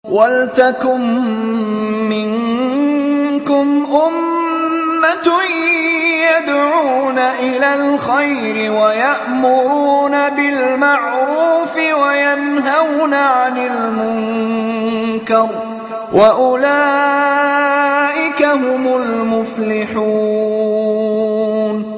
وَلْتَكُن مِّنكُمْ أُمَّةٌ يَدْعُونَ إِلَى الْخَيْرِ وَيَأْمُرُونَ بِالْمَعْرُوفِ وَيَنْهَوْنَ عَنِ الْمُنكَرِ ۚ وَأُولَٰئِكَ هُمُ الْمُفْلِحُونَ.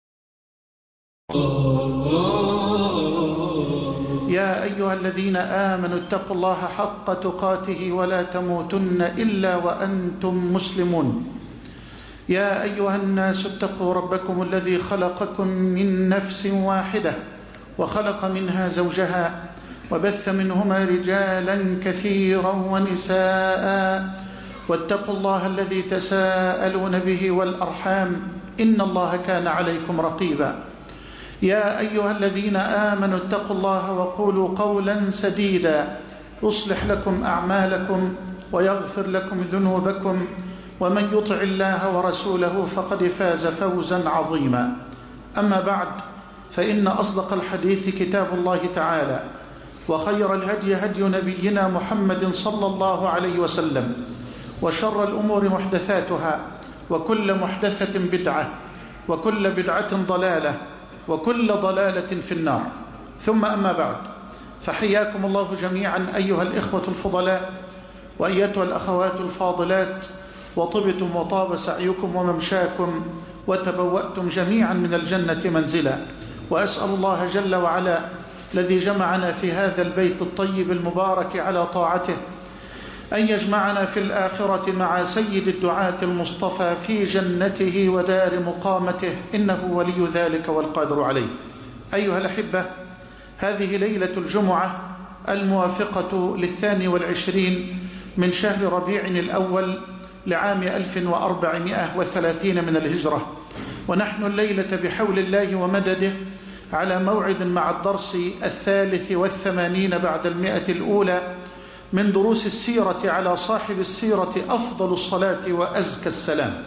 يا أيها الذين آمنوا اتقوا الله حق تقاته ولا تموتن إلا وأنتم مسلمون. يا أيها الناس اتقوا ربكم الذي خلقكم من نفس واحدة وخلق منها زوجها وبث منهما رجالا كثيرا ونساء، واتقوا الله الذي تساءلون به والأرحام إن الله كان عليكم رقيبا. يا أيها الذين آمنوا اتقوا الله وقولوا قولا سديدا يصلح لكم أعمالكم ويغفر لكم ذنوبكم، ومن يطع الله ورسوله فقد فاز فوزا عظيما. أما بعد، فإن أصدق الحديث كتاب الله تعالى، وخير الهدي هدي نبينا محمد صلى الله عليه وسلم، وشر الأمور محدثاتها، وكل محدثة بدعة، وكل بدعة ضلالة، وكل ضلالة في النار. ثم أما بعد، فحياكم الله جميعا أيها الإخوة الفضلاء وأيتها الأخوات الفاضلات، وطبتم وطاب سعيكم وممشاكم وتبوأتم جميعا من الجنة منزلا. وأسأل الله جل وعلا الذي جمعنا في هذا البيت الطيب المبارك على طاعته أن يجمعنا في الآخرة مع سيد الدعاة المصطفى في جنته ودار مقامته، إنه ولي ذلك والقادر عليه. أيها الأحبة، هذه ليلة الجمعة الموافقة 22 من شهر ربيع الأول لعام 1430 من الهجرة، ونحن الليلة بحول الله ومدده على موعد مع الدرس 83 بعد 100 الأولى من دروس السيرة على صاحب السيرة أفضل الصلاة وأزكى السلام.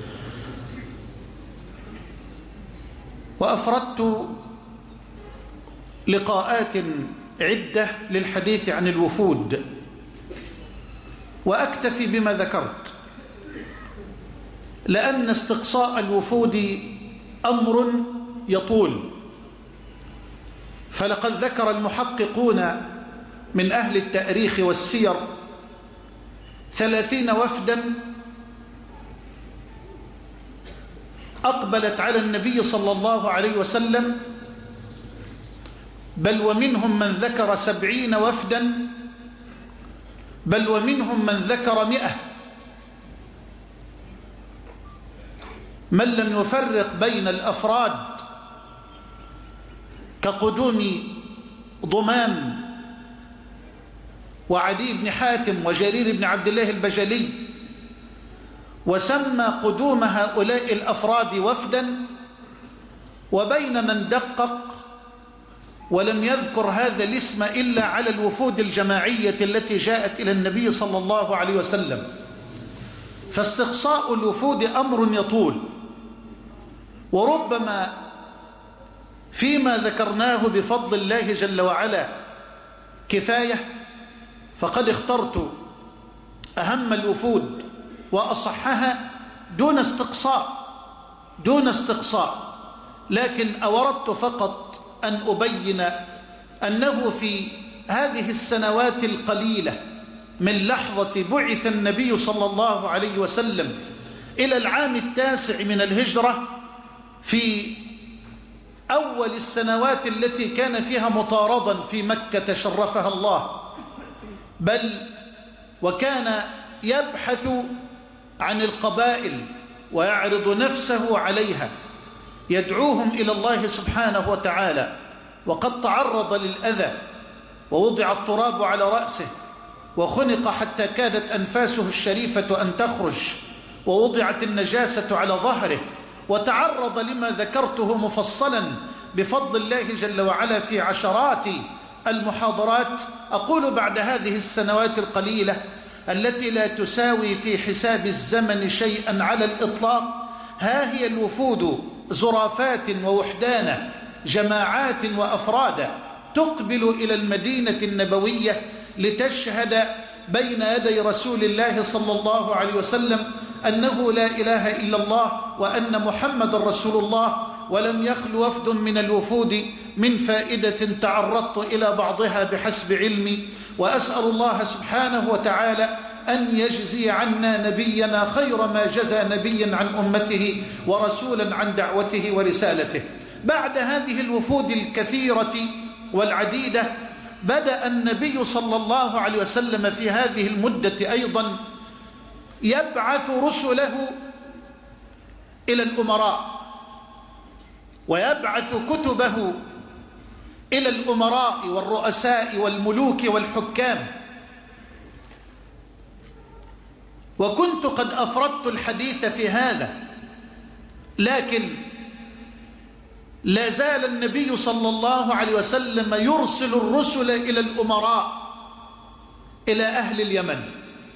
وأفردت لقاءات عدة للحديث عن الوفود، وأكتفي بما ذكرت، لأن استقصاء الوفود أمر يطول. فلقد ذكر المحققون من أهل التاريخ والسير 30 وفدا أقبلت على النبي صلى الله عليه وسلم، بل ومنهم من ذكر 70 وفدا، بل ومنهم من ذكر 100. من لم يفرق بين الأفراد كقدوم ضمام وعدي بن حاتم وجرير بن عبد الله البجلي، وسمى قدوم هؤلاء الأفراد وفدا، وبين من دقق ولم يذكر هذا الاسم إلا على الوفود الجماعية التي جاءت إلى النبي صلى الله عليه وسلم. فاستقصاء الوفود أمر يطول، وربما فيما ذكرناه بفضل الله جل وعلا كفاية، فقد اخترت أهم الوفود وأصحها دون استقصاء، لكن أوردت فقط أن أبين أنه في هذه السنوات القليلة من لحظة بعث النبي صلى الله عليه وسلم إلى العام 9 من الهجرة، في أول السنوات التي كان فيها مطاردا في مكة شرفها الله، بل وكان يبحث عن القبائل ويعرض نفسه عليها، يدعوهم إلى الله سبحانه وتعالى، وقد تعرض للأذى ووضع التراب على رأسه وخنق حتى كادت أنفاسه الشريفة أن تخرج، ووضعت النجاسة على ظهره، وتعرض لما ذكرته مفصلا بفضل الله جل وعلا في عشرات المحاضرات. أقول بعد هذه السنوات القليلة التي لا تساوي في حساب الزمن شيئا على الإطلاق، ها هي الوفود زرافات ووحدانا، جماعات وأفرادا، تقبل إلى المدينة النبوية لتشهد بين يدي رسول الله صلى الله عليه وسلم أنه لا إله إلا الله وأن محمد رسول الله، ولم يخل وفد من الوفود من فائدة تعرضت إلى بعضها بحسب علمي، وأسأل الله سبحانه وتعالى أن يجزي عنا نبينا خير ما جزى نبيا عن أمته ورسولا عن دعوته ورسالته. بعد هذه الوفود الكثيرة والعديدة بدأ النبي صلى الله عليه وسلم في هذه المدة أيضا يبعث رسله إلى الأمراء، ويبعث كتبه إلى الأمراء والرؤساء والملوك والحكام. وكنت قد أفردت الحديث في هذا، لكن لا زال النبي صلى الله عليه وسلم يرسل الرسل إلى الأمراء، إلى أهل اليمن.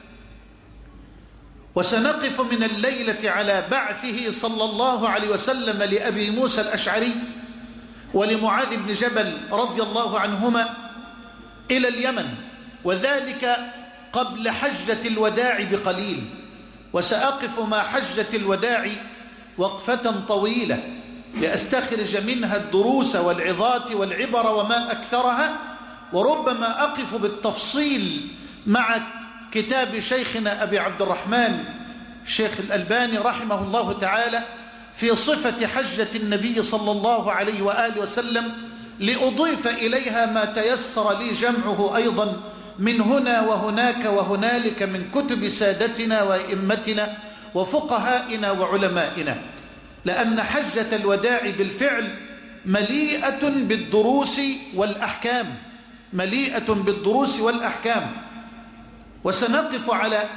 وسنقف من الليلة على بعثه صلى الله عليه وسلم لأبي موسى الأشعري ولمعاذ بن جبل رضي الله عنهما إلى اليمن، وذلك قبل حجة الوداع بقليل. وسأقف مع حجة الوداع وقفة طويلة لأستخرج منها الدروس والعظات والعبر وما أكثرها، وربما أقف بالتفصيل مع كتاب شيخنا أبي عبد الرحمن شيخ الألباني رحمه الله تعالى في صفة حجة النبي صلى الله عليه وآله وسلم، لأضيف إليها ما تيسر لي جمعه أيضا من هنا وهناك وهنالك من كتب سادتنا وأئمتنا وفقهائنا وعلمائنا، لأن حجة الوداع بالفعل مليئة بالدروس والأحكام، مليئة بالدروس والأحكام. وسنقف على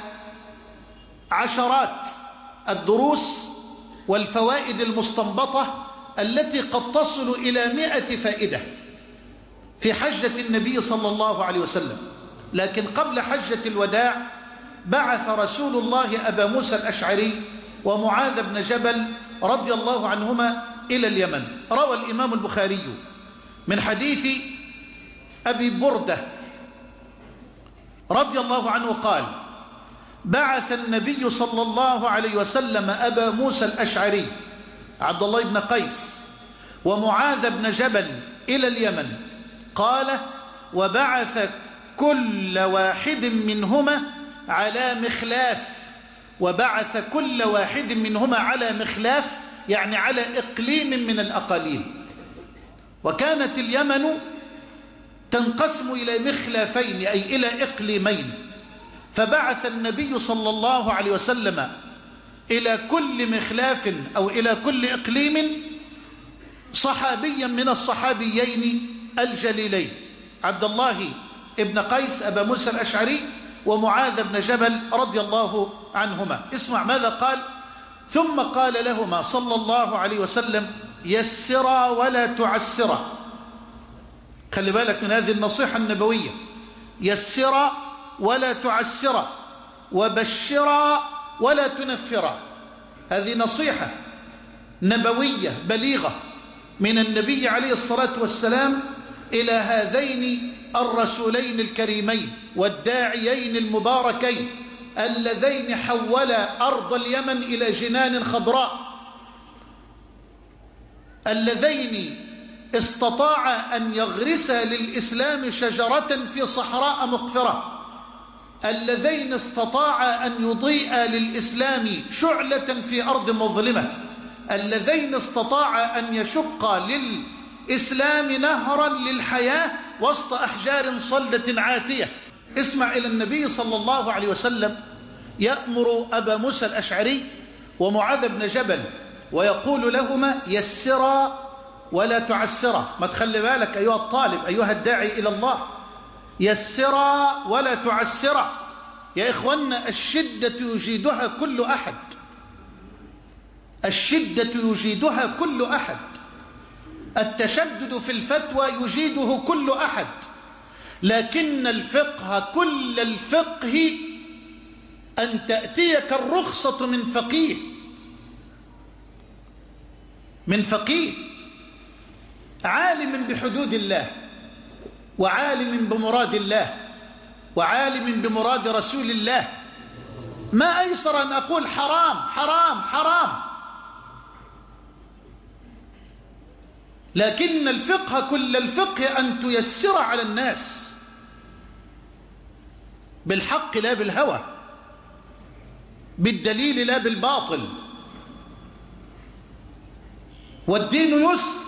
عشرات الدروس والفوائد المستنبطة التي قد تصل إلى 100 فائدة في حجة النبي صلى الله عليه وسلم. لكن قبل حجة الوداع بعث رسول الله أبا موسى الأشعري ومعاذ بن جبل رضي الله عنهما إلى اليمن. روى الإمام البخاري من حديث أبي بردة رضي الله عنه قال: بعث النبي صلى الله عليه وسلم أبا موسى الأشعري عبد الله بن قيس ومعاذ بن جبل إلى اليمن. قال: وبعث كل واحد منهما على مخلاف، وبعث كل واحد منهما على مخلاف يعني على إقليم من الأقاليم. وكانت اليمن تنقسم إلى مخلافين أي إلى إقليمين، فبعث النبي صلى الله عليه وسلم إلى كل مخلاف أو إلى كل إقليم صحابيا من الصحابيين الجليلين عبد الله ابن قيس أبا موسى الأشعري ومعاذ بن جبل رضي الله عنهما. اسمع ماذا قال: ثم قال لهما صلى الله عليه وسلم: يسرا ولا تعسرا. خلي بالك من هذه النصيحة النبوية، يسرا ولا تعسرا، وبشرا ولا تنفرا. هذه نصيحة نبوية بليغة من النبي عليه الصلاة والسلام إلى هذين الرسولين الكريمين والداعيين المباركين اللذين حولا أرض اليمن إلى جنان خضراء، اللذين استطاع أن يغرسا للإسلام شجرة في صحراء مقفرة، اللذين استطاع أن يضيء للإسلام شعلة في أرض مظلمة، اللذين استطاع أن يشق للإسلام نهرا للحياة وسط أحجار صلدة عاتية. اسمع إلى النبي صلى الله عليه وسلم يأمر أبا موسى الأشعري ومعاذ بن جبل ويقول لهما: يسرا ولا تعسرا. ما تخلي بالك أيها الطالب أيها الداعي إلى الله، يسرا ولا تعسرا. يا إخوانا، الشدة يجيدها كل أحد، الشدة يجيدها كل أحد، التشدد في الفتوى يجيده كل أحد، لكن الفقه كل الفقه أن تأتيك الرخصة من فقيه، من فقيه عالم بحدود الله وعالم بمراد الله وعالم بمراد رسول الله، ما أيسر أن أقول حرام حرام حرام. لكن الفقه كل الفقه أن تيسر على الناس بالحق لا بالهوى، بالدليل لا بالباطل. والدين يسر،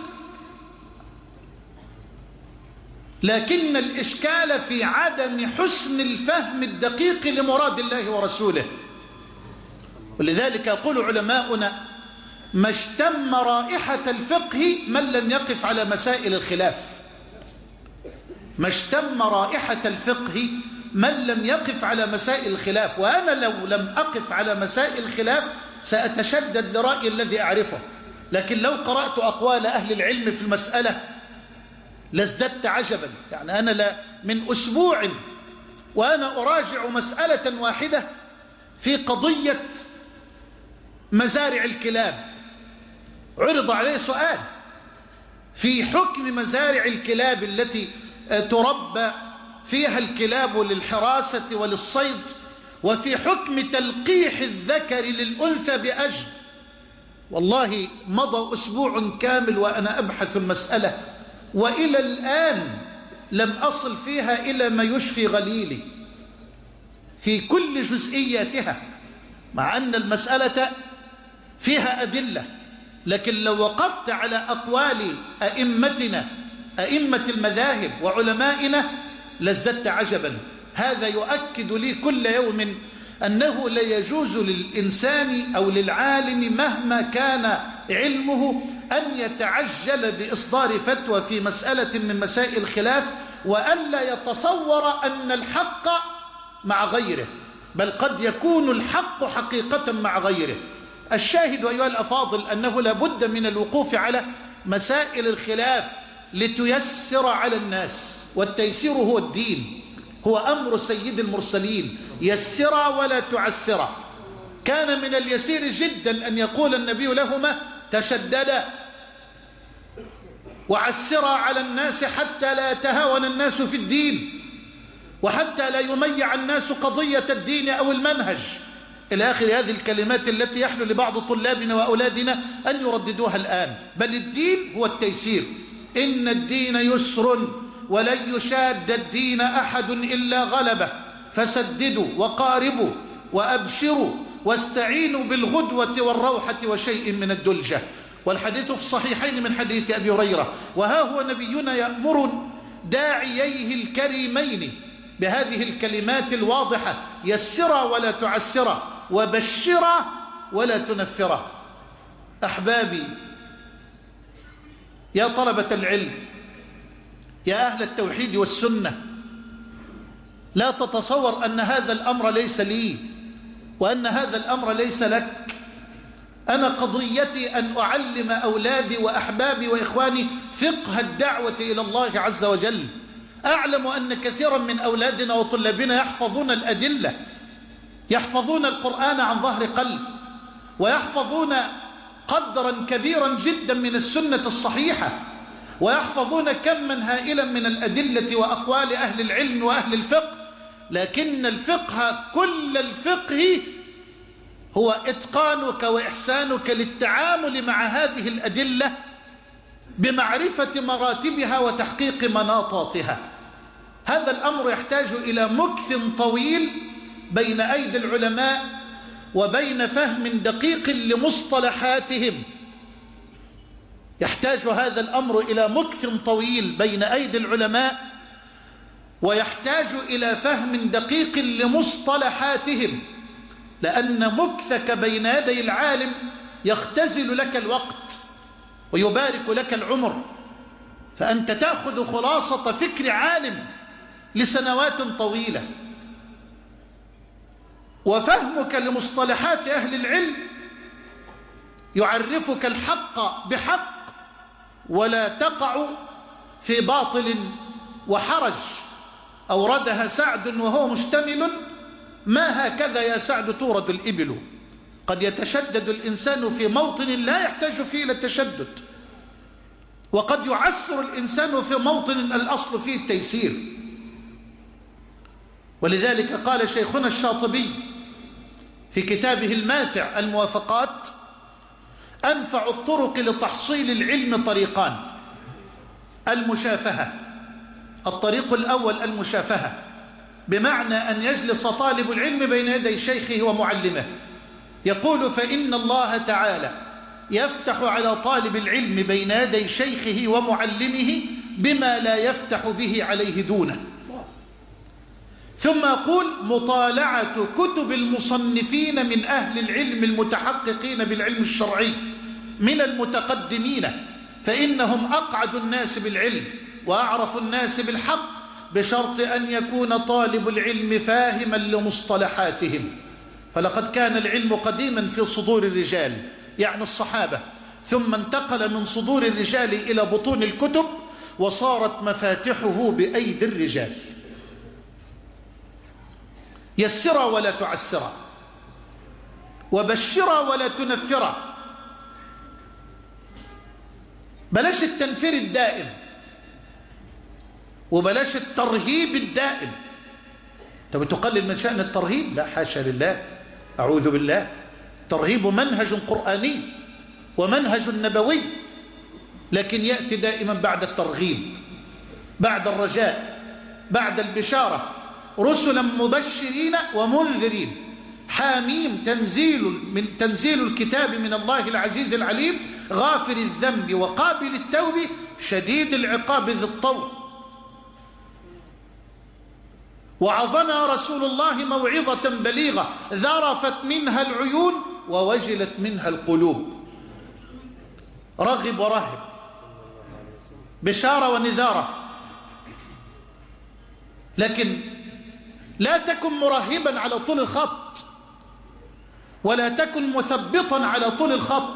لكن الإشكال في عدم حسن الفهم الدقيق لمراد الله ورسوله. ولذلك يقول علماؤنا: ما اشتم رائحة الفقه من لم يقف على مسائل الخلاف. ما اشتم رائحة الفقه من لم يقف على مسائل الخلاف. وأنا لو لم أقف على مسائل الخلاف سأتشدد لرأيي الذي أعرفه، لكن لو قرأت أقوال أهل العلم في المسألة لازددت عجبا. يعني أنا من أسبوع وأنا أراجع مسألة واحدة في قضية مزارع الكلاب، عرض عليه سؤال في حكم مزارع الكلاب التي تربى فيها الكلاب للحراسة وللصيد، وفي حكم تلقيح الذكر للأنثى بأجر. والله مضى أسبوع كامل وأنا أبحث المسألة، وإلى الآن لم أصل فيها إلى ما يشفي غليلي في كل جزئياتها، مع أن المسألة فيها أدلة. لكن لو وقفت على أقوال أئمتنا أئمة المذاهب وعلمائنا لازددت عجبا. هذا يؤكد لي كل يوم أنه لا يجوز للإنسان أو للعالم مهما كان علمه أن يتعجل بإصدار فتوى في مسألة من مسائل الخلاف، وألا يتصور أن الحق مع غيره، بل قد يكون الحق حقيقة مع غيره. الشاهد أيها الأفاضل أنه لابد من الوقوف على مسائل الخلاف لتيسر على الناس، والتيسير هو الدين، هو أمر سيد المرسلين: يسر ولا تعسر. كان من اليسير جدا أن يقول النبي لهما: تشددا وعسرا على الناس حتى لا يتهاون الناس في الدين، وحتى لا يميع الناس قضية الدين أو المنهج، إلى آخر هذه الكلمات التي يحلو لبعض طلابنا وأولادنا أن يرددوها الآن. بل الدين هو التيسير: إن الدين يسر ولن يشاد الدين أحد إلا غلبه، فسددوا وقاربوا وأبشروا واستعينوا بالغدوة والروحة وشيء من الدلجة. والحديث في الصحيحين من حديث أبي هريرة: وها هو نبينا يأمر داعييه الكريمين بهذه الكلمات الواضحة: يسرا ولا تعسرا، وبشرا ولا تنفرا. أحبابي، يا طلبة العلم، يا أهل التوحيد والسنة، لا تتصور أن هذا الأمر ليس لي وأن هذا الأمر ليس لك. أنا قضيتي أن أعلم أولادي وأحبابي وإخواني فقه الدعوة إلى الله عز وجل. أعلم أن كثيرا من أولادنا وطلابنا يحفظون الأدلة، يحفظون القرآن عن ظهر قلب، ويحفظون قدرا كبيرا جدا من السنة الصحيحة، ويحفظون كما هائلا من الأدلة وأقوال أهل العلم وأهل الفقه. لكن الفقه كل الفقه هو إتقانك وإحسانك للتعامل مع هذه الأدلة بمعرفة مراتبها وتحقيق مناطاتها. هذا الأمر يحتاج إلى مكث طويل بين أيدي العلماء وبين فهم دقيق لمصطلحاتهم. يحتاج هذا الأمر إلى مكث طويل بين أيدي العلماء، ويحتاج إلى فهم دقيق لمصطلحاتهم، لأن مكثك بين يدي العالم يختزل لك الوقت ويبارك لك العمر، فأنت تأخذ خلاصة فكر عالم لسنوات طويلة. وفهمك لمصطلحات أهل العلم يعرفك الحق بحق، ولا تقع في باطل وحرج. أوردها سعد وهو مشتمل: ما هكذا يا سعد تورد الإبل. قد يتشدد الإنسان في موطن لا يحتاج فيه إلى التشدد، وقد يعسر الإنسان في موطن الأصل فيه التيسير. ولذلك قال شيخنا الشاطبي في كتابه الماتع الموافقات: أنفع الطرق لتحصيل العلم طريقان: المشافهة. الطريق الأول المشافهة، بمعنى أن يجلس طالب العلم بين يدي شيخه ومعلمه. يقول: فإن الله تعالى يفتح على طالب العلم بين يدي شيخه ومعلمه بما لا يفتح به عليه دونه. ثم يقول: مطالعة كتب المصنفين من أهل العلم المتحققين بالعلم الشرعي من المتقدمين، فإنهم أقعد الناس بالعلم وأعرف الناس بالحق، بشرط أن يكون طالب العلم فاهما لمصطلحاتهم. فلقد كان العلم قديما في صدور الرجال، يعني الصحابة، ثم انتقل من صدور الرجال إلى بطون الكتب، وصارت مفاتحه بأيدي الرجال. يسر ولا تعسر، وبشر ولا تنفر. بلاش التنفير الدائم، وبلاش الترهيب الدائم. انت بتقلل من شأن الترهيب؟ لا، حاشا لله، أعوذ بالله. الترهيب منهج قرآني ومنهج نبوي، لكن يأتي دائما بعد الترغيب، بعد الرجاء، بعد البشارة. رسلا مبشرين ومنذرين. حاميم تنزيل الكتاب من الله العزيز العليم، غافر الذنب وقابل التوب، شديد العقاب ذي الطول. وعظنا رسول الله موعظة بليغة، ذرفت منها العيون ووجلت منها القلوب. رغب ورهب، بشارة ونذارة. لكن لا تكن مرهبا على طول الخط، ولا تكن مثبطا على طول الخط،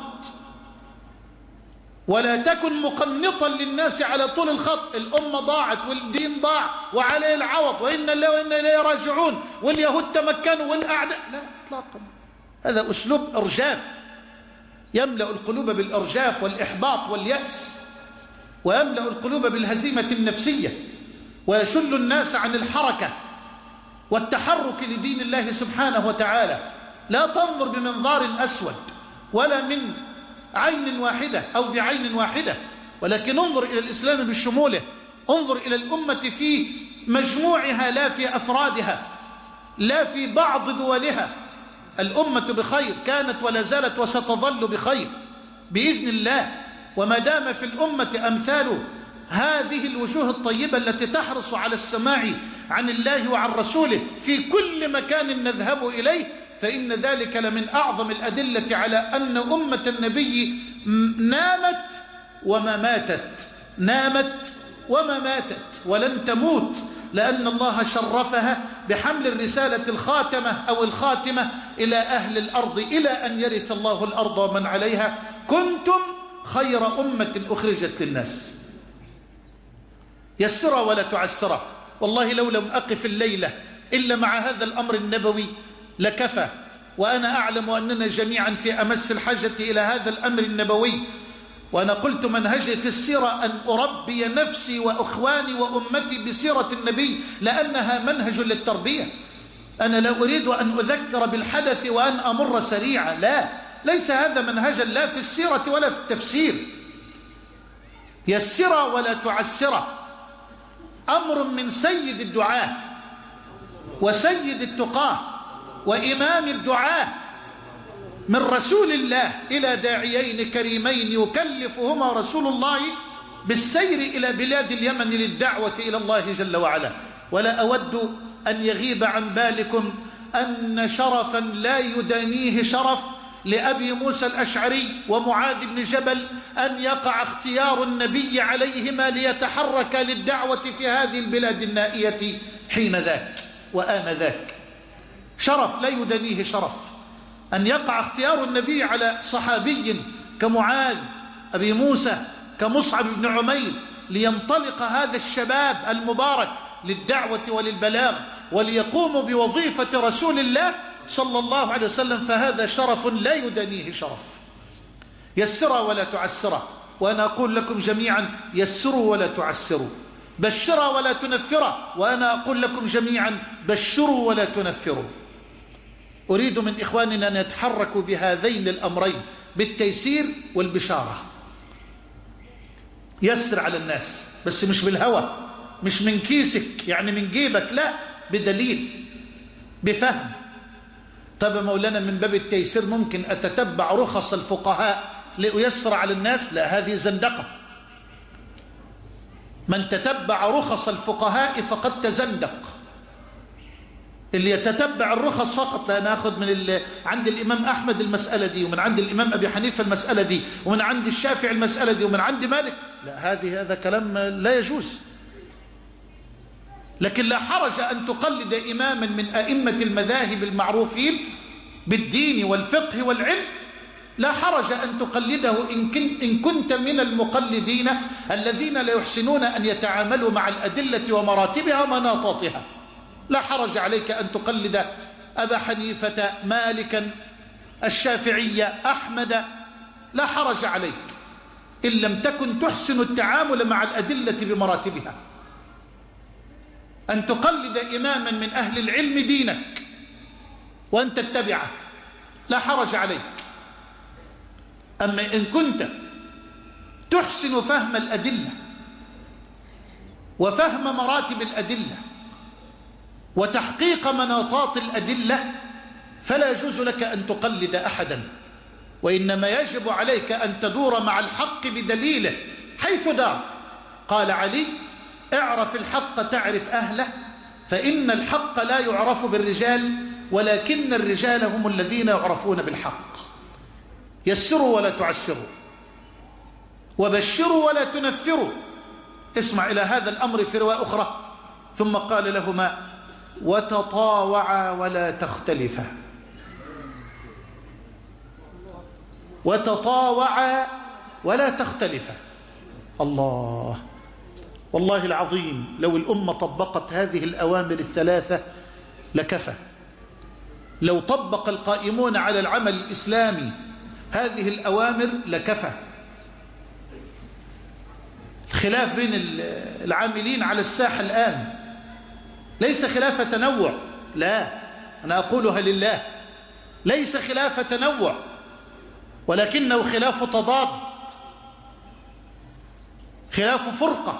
ولا تكن مقنطا للناس على طول الخط. الأمة ضاعت والدين ضاع وعليه العوض، وإنا الله وإنا إليه راجعون، واليهود تمكنوا والأعداء. لا إطلاقا، هذا أسلوب إرجاف يملأ القلوب بالإرجاف والإحباط واليأس، ويملأ القلوب بالهزيمة النفسية، ويشل الناس عن الحركة والتحرك لدين الله سبحانه وتعالى. لا تنظر بمنظار أسود ولا من عين واحدة أو بعين واحدة، ولكن انظر إلى الإسلام بشموله. انظر إلى الأمة في مجموعها، لا في أفرادها، لا في بعض دولها. الأمة بخير، كانت ولا زالت وستظل بخير بإذن الله. وما دام في الأمة أمثال هذه الوجوه الطيبة التي تحرص على السماع عن الله وعن رسوله في كل مكان نذهب إليه، فإن ذلك لمن أعظم الأدلة على أن أمة النبي نامت وما ماتت، نامت وما ماتت ولن تموت، لأن الله شرفها بحمل الرسالة الخاتمة أو الخاتمة إلى أهل الأرض، إلى أن يرث الله الأرض ومن عليها. كنتم خير أمة أخرجت للناس. يسر ولا تعسر. والله لو لم أقف الليلة إلا مع هذا الأمر النبوي لكفى، وأنا أعلم أننا جميعا في أمس الحاجة إلى هذا الأمر النبوي. وأنا قلت منهجي في السيرة أن أربي نفسي وأخواني وأمتي بسيرة النبي، لأنها منهج للتربية. أنا لا أريد أن أذكر بالحدث وأن أمر سريعا، لا، ليس هذا منهجا لا في السيرة ولا في التفسير. يسر ولا تعسر، أمر من سيد الدعاة وسيد التقاه وإمام الدعاة، من رسول الله إلى داعيين كريمين يكلفهما رسول الله بالسير إلى بلاد اليمن للدعوة إلى الله جل وعلا. ولا أود أن يغيب عن بالكم أن شرفا لا يدانيه شرف لأبي موسى الأشعري ومعاذ بن جبل أن يقع اختيار النبي عليهما ليتحرك للدعوة في هذه البلاد النائية حين ذاك وآن ذاك. شرف لا يدانيه شرف أن يقع اختيار النبي على صحابي كمعاذ، أبي موسى، كمصعب بن عمير، لينطلق هذا الشباب المبارك للدعوة وللبلاغ وليقوموا بوظيفة رسول الله صلى الله عليه وسلم. فهذا شرف لا يدانيه شرف. يسر ولا تعسر. وأنا أقول لكم جميعا: يسروا ولا تعسروا. بشرا ولا تنفرا. وأنا أقول لكم جميعا بشروا ولا تنفروا. أريد من إخواننا أن يتحركوا بهذين الأمرين، بالتيسير والبشارة. يسر على الناس، بس مش بالهوى، مش من كيسك يعني من جيبك، لا، بدليل، بفهم. طب مولانا من باب التيسير ممكن أتتبع رخص الفقهاء لأيسر على الناس؟ لا، هذه زندقة. من تتبع رخص الفقهاء فقد تزندق. اللي يتتبع الرخص فقط، لا ناخذ من عند الإمام أحمد المسألة دي، ومن عند الإمام أبي حنيفة المسألة دي، ومن عند الشافعي المسألة دي، ومن عند مالك، لا، هذا كلام لا يجوز. لكن لا حرج أن تقلد إماما من أئمة المذاهب المعروفين بالدين والفقه والعلم، لا حرج أن تقلده إن كنت من المقلدين الذين لا يحسنون أن يتعاملوا مع الأدلة ومراتبها ومناطاتها. لا حرج عليك أن تقلد أبا حنيفة، مالكا، الشافعية، أحمد، لا حرج عليك إن لم تكن تحسن التعامل مع الأدلة بمراتبها. أن تقلد إماما من أهل العلم دينك وأن تتبعه، لا حرج عليك. أما إن كنت تحسن فهم الأدلة وفهم مراتب الأدلة وتحقيق مناطات الأدلة، فلا يجوز لك أن تقلد أحدا، وإنما يجب عليك أن تدور مع الحق بدليله حيث دار. قال علي: اعرف الحق تعرف أهله، فإن الحق لا يعرف بالرجال ولكن الرجال هم الذين يعرفون بالحق. يسروا ولا تعسروا، وبشروا ولا تنفروا. اسمع إلى هذا الأمر في رواية أخرى: ثم قال لهما: وتطاوعا ولا تختلفا. وتطاوعا ولا تختلفا. الله، والله العظيم لو الأمة طبقت هذه الأوامر الثلاثة لكفى. لو طبق القائمون على العمل الإسلامي هذه الأوامر لكفى. الخلاف بين العاملين على الساحة الآن ليس خلاف تنوع، لا، أنا أقولها لله، ليس خلاف تنوع، ولكنه خلاف تضاد، خلاف فرقة،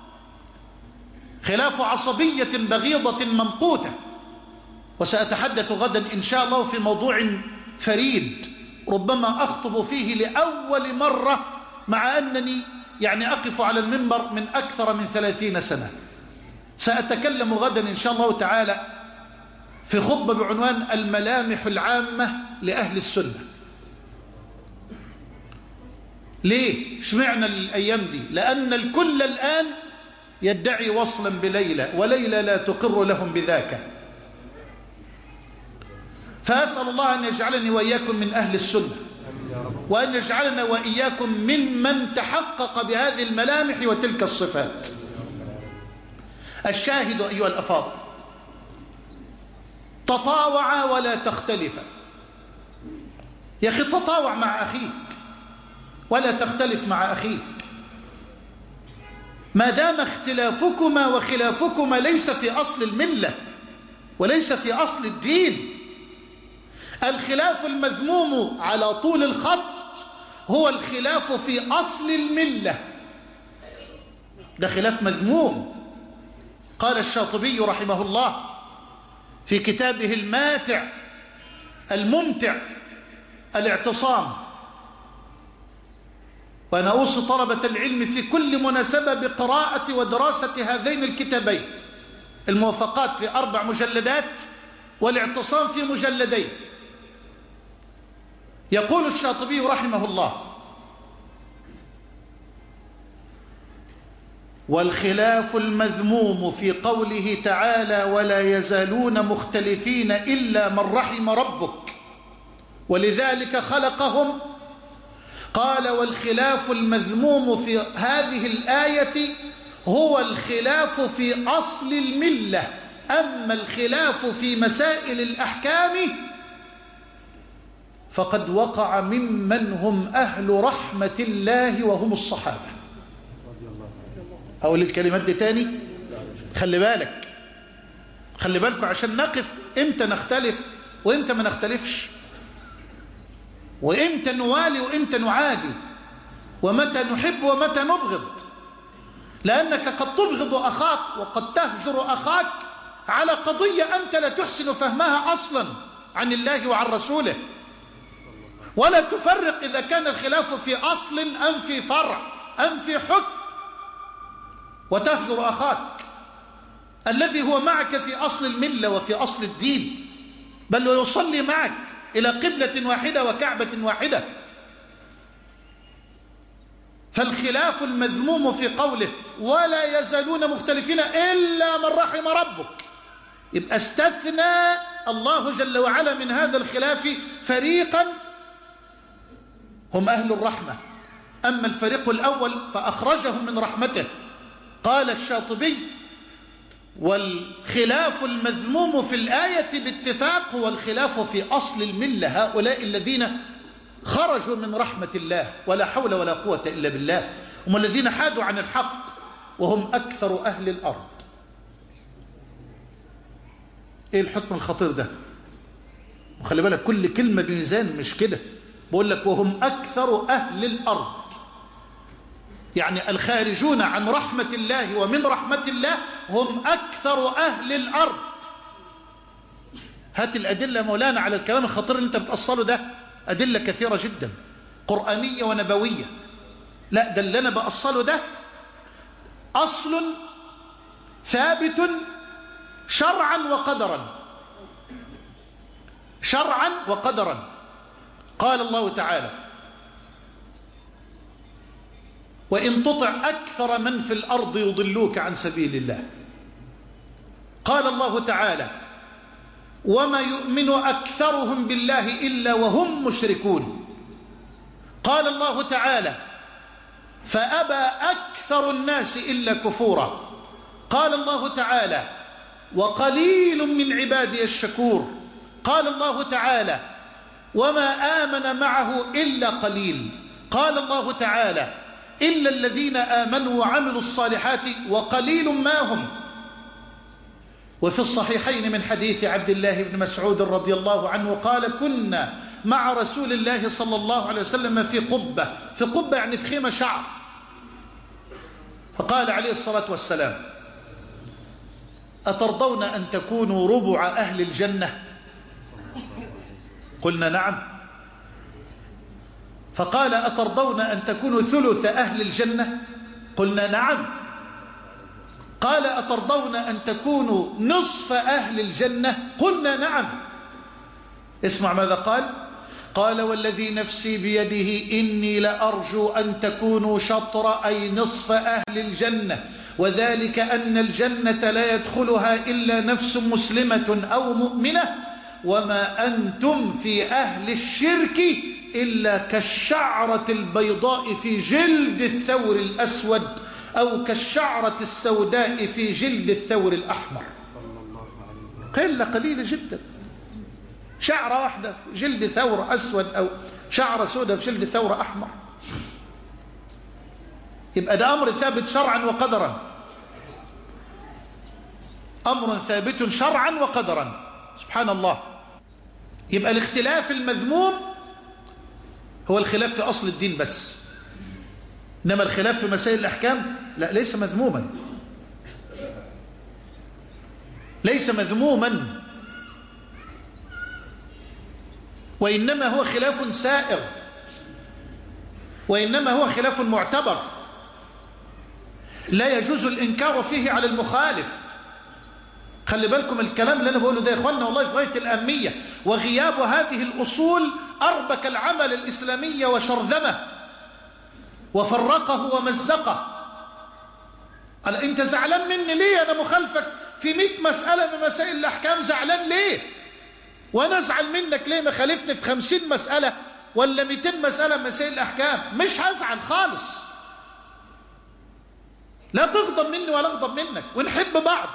خلاف عصبية بغيضة ممقوتة. وسأتحدث غدا إن شاء الله في موضوع فريد ربما أخطب فيه لأول مرة، مع أنني أقف على المنبر من أكثر من 30 سنة. سأتكلم غدا إن شاء الله تعالى في خطبة بعنوان الملامح العامة لأهل السنة. ليه؟ اشمعنى الأيام دي؟ لأن الكل الآن يدعي وصلا بليلى، وليلى لا تقر لهم بذاك. فأسأل الله أن يجعلني وإياكم من أهل السنة، وأن يجعلنا وإياكم ممن تحقق بهذه الملامح وتلك الصفات. الشاهد أيها الأفاضل: تطاوعا ولا تختلفا. يا أخي تطاوع مع أخيك ولا تختلف مع أخيك، ما دام اختلافكما وخلافكما ليس في أصل الملة وليس في أصل الدين. الخلاف المذموم على طول الخط هو الخلاف في أصل الملة، ده خلاف مذموم. قال الشاطبي رحمه الله في كتابه الماتع الممتع الاعتصام، وأنا أوصي طلبة العلم في كل مناسبة بقراءة ودراسة هذين الكتابين، الموافقات في 4 مجلدات والاعتصام في مجلدين. يقول الشاطبي رحمه الله: والخلاف المذموم في قوله تعالى: ولا يزالون مختلفين إلا من رحم ربك ولذلك خلقهم. قال: والخلاف المذموم في هذه الآية هو الخلاف في أصل الملة، أما الخلاف في مسائل الأحكام فقد وقع ممن هم أهل رحمة الله وهم الصحابة. أقول الكلمات دي تاني؟ خلي بالكم عشان نقف إمتى نختلف وإمتى ما نختلفش، وإمتى نوالي وإمتى نعادي، ومتى نحب ومتى نبغض. لأنك قد تبغض أخاك وقد تهجر أخاك على قضية أنت لا تحسن فهمها أصلا عن الله وعن رسوله، ولا تفرق إذا كان الخلاف في أصل أم في فرع أم في حكم، وتهجر أخاك الذي هو معك في أصل الملة وفي أصل الدين، بل ويصلي معك إلى قبلة واحدة وكعبة واحدة. فالخلاف المذموم في قوله ولا يزالون مختلفين إلا من رحم ربك، يبقى استثنى الله جل وعلا من هذا الخلاف فريقا هم أهل الرحمة، أما الفريق الأول فأخرجهم من رحمته. قال الشاطبي والخلاف المذموم في الآية باتفاق هو الخلاف في أصل الملة، هؤلاء الذين خرجوا من رحمة الله ولا حول ولا قوة إلا بالله، هم الذين حادوا عن الحق وهم أكثر أهل الأرض. إيه الحكم الخطير ده؟ وخلي بالك كل كلمة بميزان، مش كده بقول لك وهم أكثر أهل الأرض، يعني الخارجون عن رحمة الله ومن رحمة الله هم أكثر أهل الأرض. هات الأدلة مولانا على الكلام الخطير اللي أنت بتأصله ده، أدلة كثيرة جدا قرآنية ونبوية. لا، ده اللي أنا بأصله ده أصل ثابت شرعا وقدرا، شرعا وقدرا. قال الله تعالى وإن تطع أكثر من في الأرض يضلوك عن سبيل الله. قال الله تعالى وما يؤمن أكثرهم بالله إلا وهم مشركون. قال الله تعالى فأبى أكثر الناس إلا كفورا. قال الله تعالى وقليل من عبادي الشكور. قال الله تعالى وما آمن معه إلا قليل. قال الله تعالى إلا الذين آمنوا وعملوا الصالحات وقليل ما هم. وفي الصحيحين من حديث عبد الله بن مسعود رضي الله عنه قال كنا مع رسول الله صلى الله عليه وسلم في قبة يعني في خيمة شعر، فقال عليه الصلاة والسلام أترضون أن تكونوا ربع أهل الجنة؟ قلنا نعم. فقال أترضون أن تكونوا ثلث أهل الجنة؟ قلنا نعم. قال أترضون أن تكونوا نصف أهل الجنة؟ قلنا نعم. اسمع ماذا قال. قال والذي نفسي بيده إني لأرجو أن تكونوا شطر أي نصف أهل الجنة، وذلك أن الجنة لا يدخلها إلا نفس مسلمة أو مؤمنة، وما أنتم في أهل الشرك إلا كالشعرة البيضاء في جلد الثور الأسود أو كالشعرة السوداء في جلد الثور الأحمر. قلة قليلة جدا، شعرة واحدة في جلد ثور أسود أو شعرة سوداء في جلد ثور أحمر. يبقى ده أمر ثابت شرعا وقدرا، أمر ثابت شرعا وقدرا. سبحان الله. يبقى الاختلاف المذموم هو الخلاف في أصل الدين بس، إنما الخلاف في مسائل الأحكام لا، ليس مذموما، ليس مذموما، وإنما هو خلاف سائر، وإنما هو خلاف معتبر لا يجوز الإنكار فيه على المخالف. خلي بالكم الكلام اللي أنا بقوله ده يا إخواننا والله في غاية الأهمية، وغياب هذه الأصول أربك العمل الإسلامي وشرذمه وفرقه ومزقه. قال أنت زعلان مني ليه؟ أنا مخالفك في 100 مسألة من مسائل الأحكام، زعلان ليه؟ وأنا أزعل منك ليه؟ ما خالفني في 50 مسألة ولا 200 مسألة من مسائل الأحكام، مش هزعل خالص. لا تغضب مني ولا أغضب منك، ونحب بعض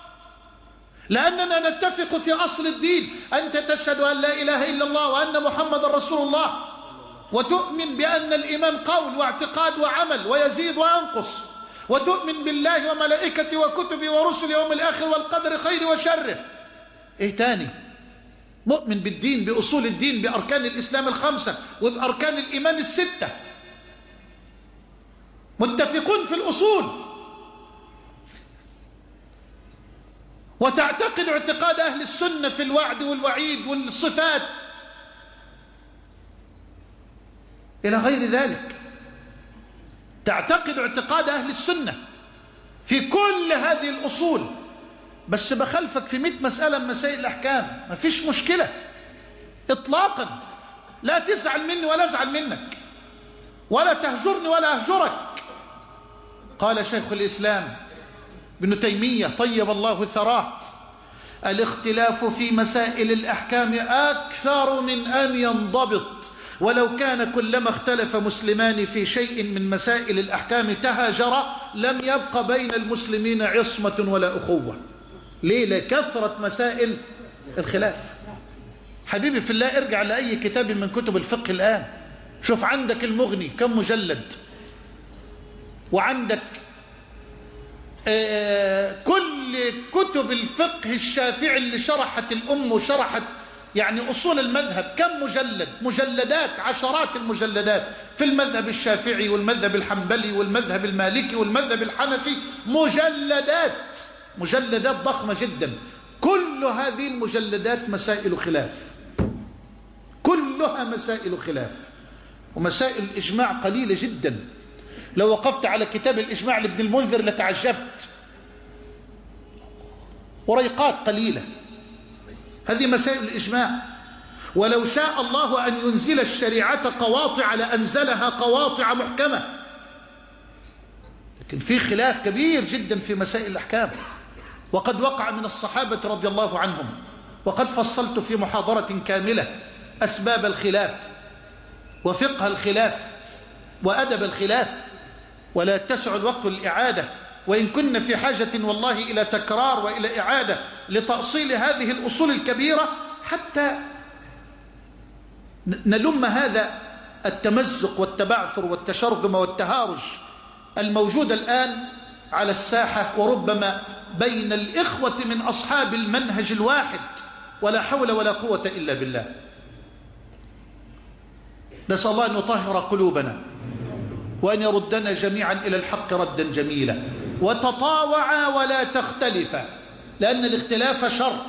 لأننا نتفق في أصل الدين. أنت تشهد أن لا إله إلا الله وأن محمد رسول الله، وتؤمن بأن الإيمان قول واعتقاد وعمل ويزيد وينقص، وتؤمن بالله وملائكته وكتبه ورسله يوم الآخر والقدر خير وشره. إيه تاني؟ مؤمن بالدين، بأصول الدين، بأركان الإسلام الخمسة وبأركان الإيمان الستة، متفقون في الأصول، وتعتقد اعتقاد أهل السنة في الوعد والوعيد والصفات إلى غير ذلك. تعتقد اعتقاد أهل السنة في كل هذه الأصول، بس بخلفك في 100 مسألة من مسائل الأحكام، ما فيش مشكلة إطلاقا. لا تزعل مني ولا أزعل منك، ولا تهجرني ولا أهجرك. قال شيخ الإسلام ابن تيمية طيب الله ثراه: الاختلاف في مسائل الأحكام أكثر من أن ينضبط، ولو كان كلما اختلف مسلمان في شيء من مسائل الأحكام تهاجرا لم يبق بين المسلمين عصمة ولا أخوة. ليه؟ لكثرة مسائل الخلاف. حبيبي في الله، ارجع لأي كتاب من كتب الفقه الآن، شوف عندك المغني كم مجلد، وعندك كل كتب الفقه الشافعي اللي شرحت الأم وشرحت يعني أصول المذهب كم مجلد، مجلدات، عشرات المجلدات في المذهب الشافعي والمذهب الحنبلي والمذهب المالكي والمذهب الحنفي، مجلدات ضخمة جدا. كل هذه المجلدات مسائل خلاف، كلها مسائل خلاف، ومسائل الإجماع قليلة جدا. لو وقفت على كتاب الإجماع لابن المنذر لتعجبت، وريقات قليلة. هذه مسائل الإجماع. ولو شاء الله أن ينزل الشريعة قواطع لأنزلها قواطع محكمة، لكن في خلاف كبير جدا في مسائل الأحكام، وقد وقع من الصحابة رضي الله عنهم. وقد فصلت في محاضرة كاملة أسباب الخلاف وفقه الخلاف وأدب الخلاف، ولا تسع الوقت للإعادة، وإن كنا في حاجة والله إلى تكرار وإلى إعادة لتأصيل هذه الأصول الكبيرة حتى نلم هذا التمزق والتبعثر والتشرذم والتهارج الموجود الآن على الساحة، وربما بين الإخوة من أصحاب المنهج الواحد، ولا حول ولا قوة إلا بالله. نسأل الله أن يطهر قلوبنا وأن يردنا جميعا إلى الحق ردا جميلا. وتطاوعا ولا تختلفا، لأن الاختلاف شر،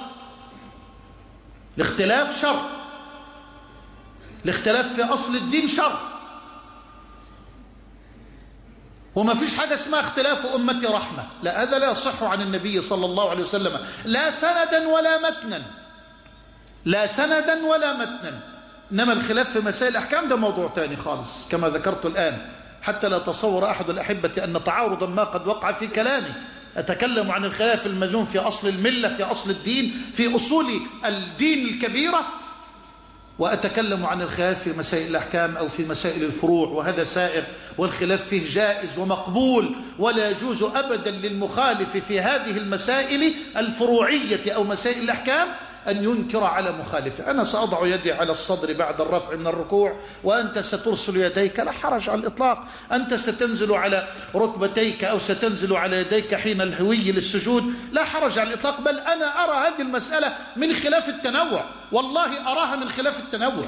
الاختلاف شر، الاختلاف في أصل الدين شر. وما فيش حاجة اسمها اختلاف أمتي رحمة، لا، هذا لا يصح عن النبي صلى الله عليه وسلم، لا سندا ولا متنا، لا سندا ولا متنا. إنما الخلاف في مسائل الأحكام ده موضوع تاني خالص كما ذكرت الآن، حتى لا تصور أحد الأحبة أن تعارضا ما قد وقع في كلامي. أتكلم عن الخلاف المذموم في أصل الملة، في أصل الدين، في أصول الدين الكبيرة، وأتكلم عن الخلاف في مسائل الأحكام أو في مسائل الفروع، وهذا سائر، والخلاف فيه جائز ومقبول، ولا يجوز أبدا للمخالف في هذه المسائل الفروعية أو مسائل الأحكام أن ينكر على مخالفه. أنا سأضع يدي على الصدر بعد الرفع من الركوع، وأنت سترسل يديك، لا حرج على الإطلاق. أنت ستنزل على ركبتيك أو ستنزل على يديك حين الهوي للسجود، لا حرج على الإطلاق. بل أنا أرى هذه المسألة من خلاف التنوع، والله أراها من خلاف التنوع.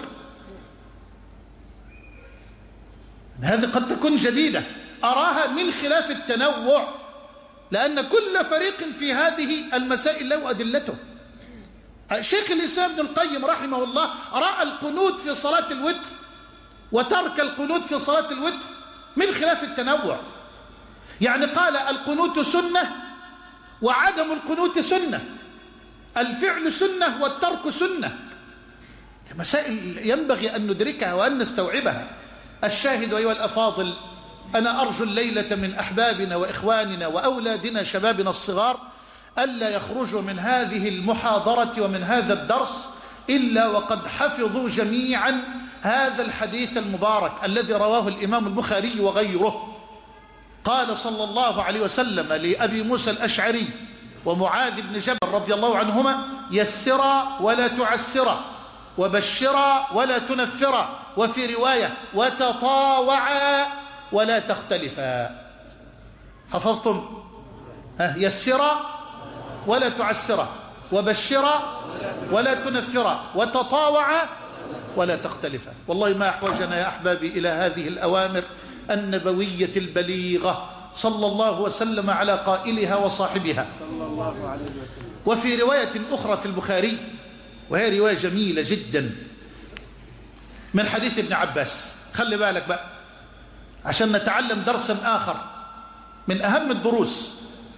هذه قد تكون جديدة، أراها من خلاف التنوع، لأن كل فريق في هذه المسائل له أدلته. شيخ الإسلام ابن القيم رحمه الله رأى القنوت في صلاة الوتر وترك القنوت في صلاة الوتر من خلاف التنوع، يعني قال القنوت سنة وعدم القنوت سنة، الفعل سنة والترك سنة. مسائل ينبغي أن ندركها وأن نستوعبها. الشاهد أيها الأفاضل، أنا أرجو الليلة من أحبابنا وإخواننا وأولادنا شبابنا الصغار ألا يخرجوا من هذه المحاضرة ومن هذا الدرس إلا وقد حفظوا جميعا هذا الحديث المبارك الذي رواه الإمام البخاري وغيره. قال صلى الله عليه وسلم لأبي موسى الأشعري ومعاذ بن جبل رضي الله عنهما: يسرا ولا تعسرا، وبشرا ولا تنفرا، وفي رواية: وتطاوعا ولا تختلفا. حفظتم؟ يسرا ولا تعسرا، وبشرا ولا تنفرا، وتطاوعا ولا تختلفا. والله ما أحوجنا يا أحبابي إلى هذه الأوامر النبوية البليغة، صلى الله وسلم على قائلها وصاحبها. وفي رواية أخرى في البخاري، وهي رواية جميلة جدا، من حديث ابن عباس. خلي بالك بقى عشان نتعلم درسا آخر من أهم الدروس.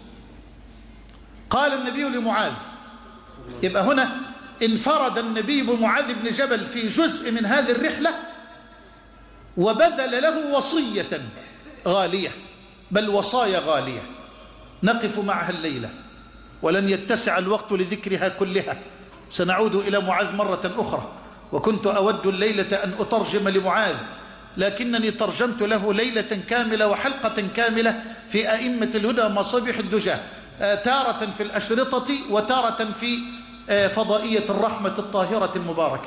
قال النبي لمعاذ، يبقى هنا انفرد النبي بمعاذ بن جبل في جزء من هذه الرحلة، وبذل له وصية غالية، بل وصايا غالية نقف معها الليلة، ولن يتسع الوقت لذكرها كلها. سنعود إلى معاذ مرة أخرى، وكنت أود الليلة أن أترجم لمعاذ، لكنني ترجمت له ليلة كاملة وحلقة كاملة في أئمة الهدى مصابيح الدجى، تارة في الأشرطة وتارة في فضائية الرحمة الطاهرة المباركة.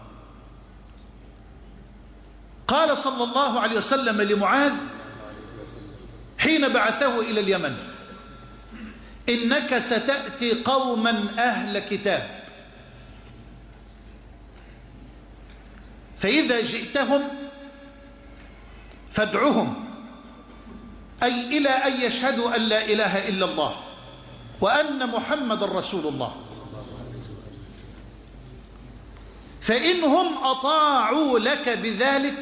قال صلى الله عليه وسلم لمعاذ حين بعثه إلى اليمن: إنك ستأتي قوما أهل كتاب، فإذا جئتهم فادعهم، أي إلى أن يشهدوا أن لا إله إلا الله وأن محمد رسول الله. فإنهم أطاعوا لك بذلك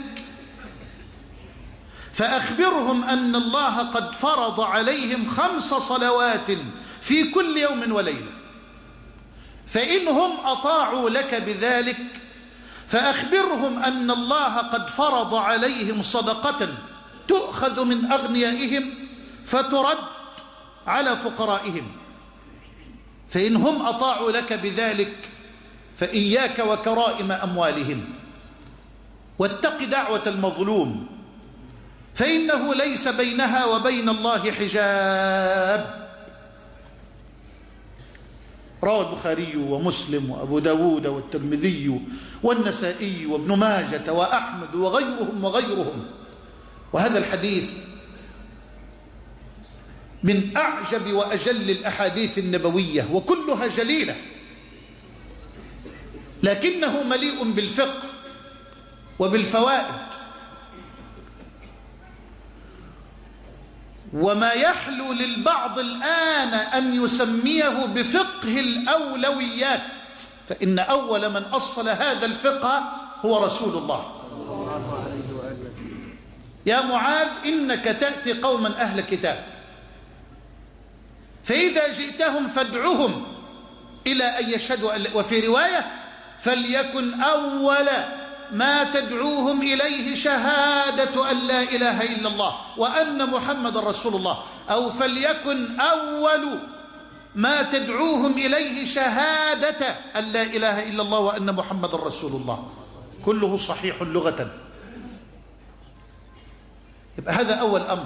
فأخبرهم أن الله قد فرض عليهم 5 صلوات في كل يوم وليلة. فإنهم أطاعوا لك بذلك فأخبرهم أن الله قد فرض عليهم صدقة تؤخذ من أغنيائهم فترد على فقرائهم. فإنهم أطاعوا لك بذلك فإياك وكرائم أموالهم، واتق دعوة المظلوم، فإنه ليس بينها وبين الله حجاب. روى البخاري ومسلم وأبو داود والترمذي والنسائي وابن ماجة وأحمد وغيرهم. وهذا الحديث من أعجب وأجل الأحاديث النبوية، وكلها جليلة، لكنه مليء بالفقه وبالفوائد. وما يحلو للبعض الآن أن يسميه بفقه الأولويات، فإن أول من أصل هذا الفقه هو رسول الله. يا معاذ إنك تأتي قوما أهل كتاب، فإذا جئتهم فادعهم إلى أن يشهدوا، وفي رواية فليكن أول ما تدعوهم إليه شهادة أن لا إله إلا الله وأن محمد رسول الله، أو فليكن أول ما تدعوهم إليه شهادة أن لا إله إلا الله وأن محمد رسول الله. كله صحيح لغة. يبقى هذا أول أمر.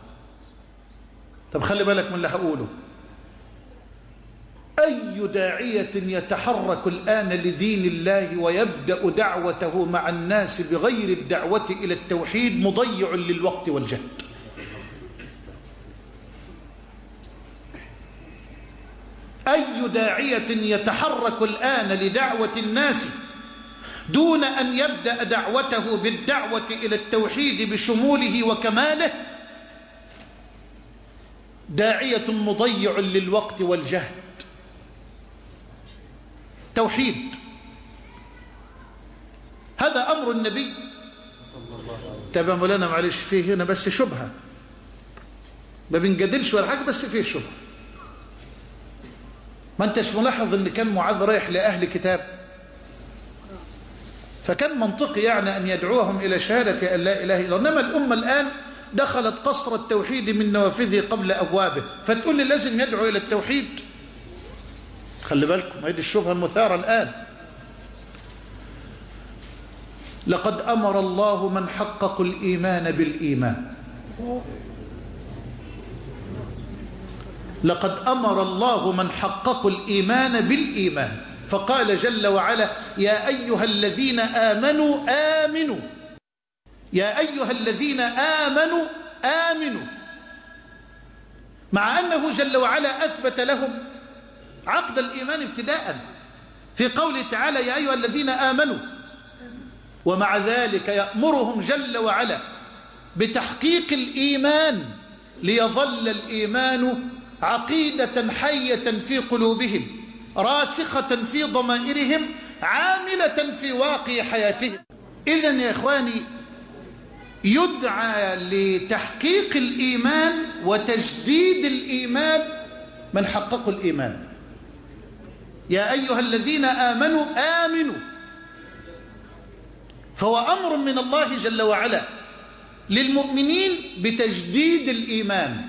طب خلي بالك من اللي هقوله. أي داعية يتحرك الآن لدين الله ويبدأ دعوته مع الناس بغير الدعوة إلى التوحيد مضيع للوقت والجهد. أي داعية يتحرك الآن لدعوة الناس دون أن يبدأ دعوته بالدعوة إلى التوحيد بشموله وكماله داعية مضيع للوقت والجهد. توحيد هذا أمر النبي. تبا مولانا معلش فيه هنا بس شبهة، ما بنجادلش ولا حاجة، بس فيه شبهة. ما انتش ملاحظ ان كان معاذ رايح لأهل كتاب، فكان منطقي يعني أن يدعوهم إلى شهادة أن لا إله إلا الله. إنما الأمة الآن دخلت قصر التوحيد من نوافذه قبل أبوابه، فتقول لي لازم يدعو إلى التوحيد. خلي بالكم، هذه الشبهة المثارة الآن. لقد أمر الله من حقق الإيمان بالإيمان. لقد أمر الله من حقق الإيمان بالإيمان، فقال جل وعلا: يا أيها الذين آمنوا آمنوا، يا أيها الذين آمنوا آمنوا. مع أنه جل وعلا أثبت لهم عقد الإيمان ابتداء في قوله تعالى يا أيها الذين آمنوا، ومع ذلك يأمرهم جل وعلا بتحقيق الإيمان ليظل الإيمان عقيدة حية في قلوبهم راسخة في ضمائرهم عاملة في واقع حياتهم. إذن يا إخواني يدعى لتحقيق الإيمان وتجديد الإيمان من حققوا الإيمان. يا أيها الذين آمنوا آمنوا، فهو أمر من الله جل وعلا للمؤمنين بتجديد الإيمان.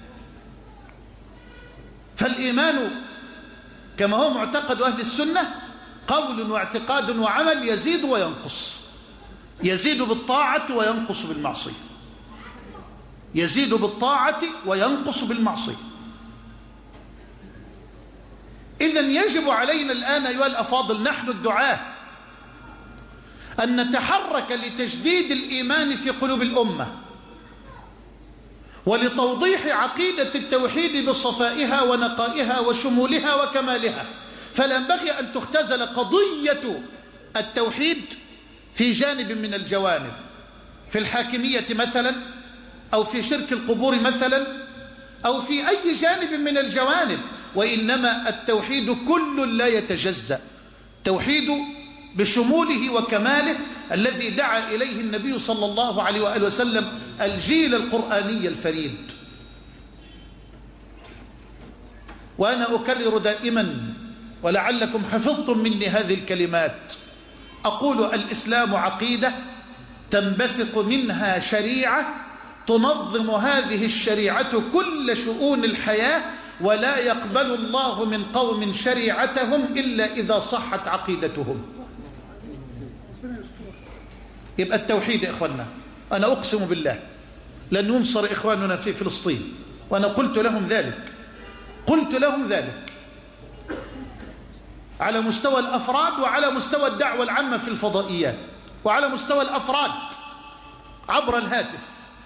فالإيمان كما هو معتقد أهل السنة قول واعتقاد وعمل يزيد وينقص، يزيد بالطاعة وينقص بالمعصية، يزيد بالطاعة وينقص بالمعصية. إذن يجب علينا الآن أيها الأفاضل نحن الدعاة أن نتحرك لتجديد الإيمان في قلوب الأمة ولتوضيح عقيدة التوحيد بصفائها ونقائها وشمولها وكمالها. فلا ينبغي أن تختزل قضية التوحيد في جانب من الجوانب، في الحاكمية مثلا، أو في شرك القبور مثلا، أو في أي جانب من الجوانب، وإنما التوحيد كل لا يتجزأ، توحيد بشموله وكماله الذي دعا إليه النبي صلى الله عليه وآله وسلم الجيل القرآني الفريد. وأنا أكرر دائما ولعلكم حفظتم مني هذه الكلمات، أقول الإسلام عقيدة تنبثق منها شريعة تنظم هذه الشريعة كل شؤون الحياة، ولا يقبل الله من قوم شريعتهم إلا إذا صحت عقيدتهم. يبقى التوحيد يا إخواننا، أنا أقسم بالله لن ينصر إخواننا في فلسطين، وأنا قلت لهم ذلك على مستوى الأفراد وعلى مستوى الدعوة العامة في الفضائيات، وعلى مستوى الأفراد عبر الهاتف.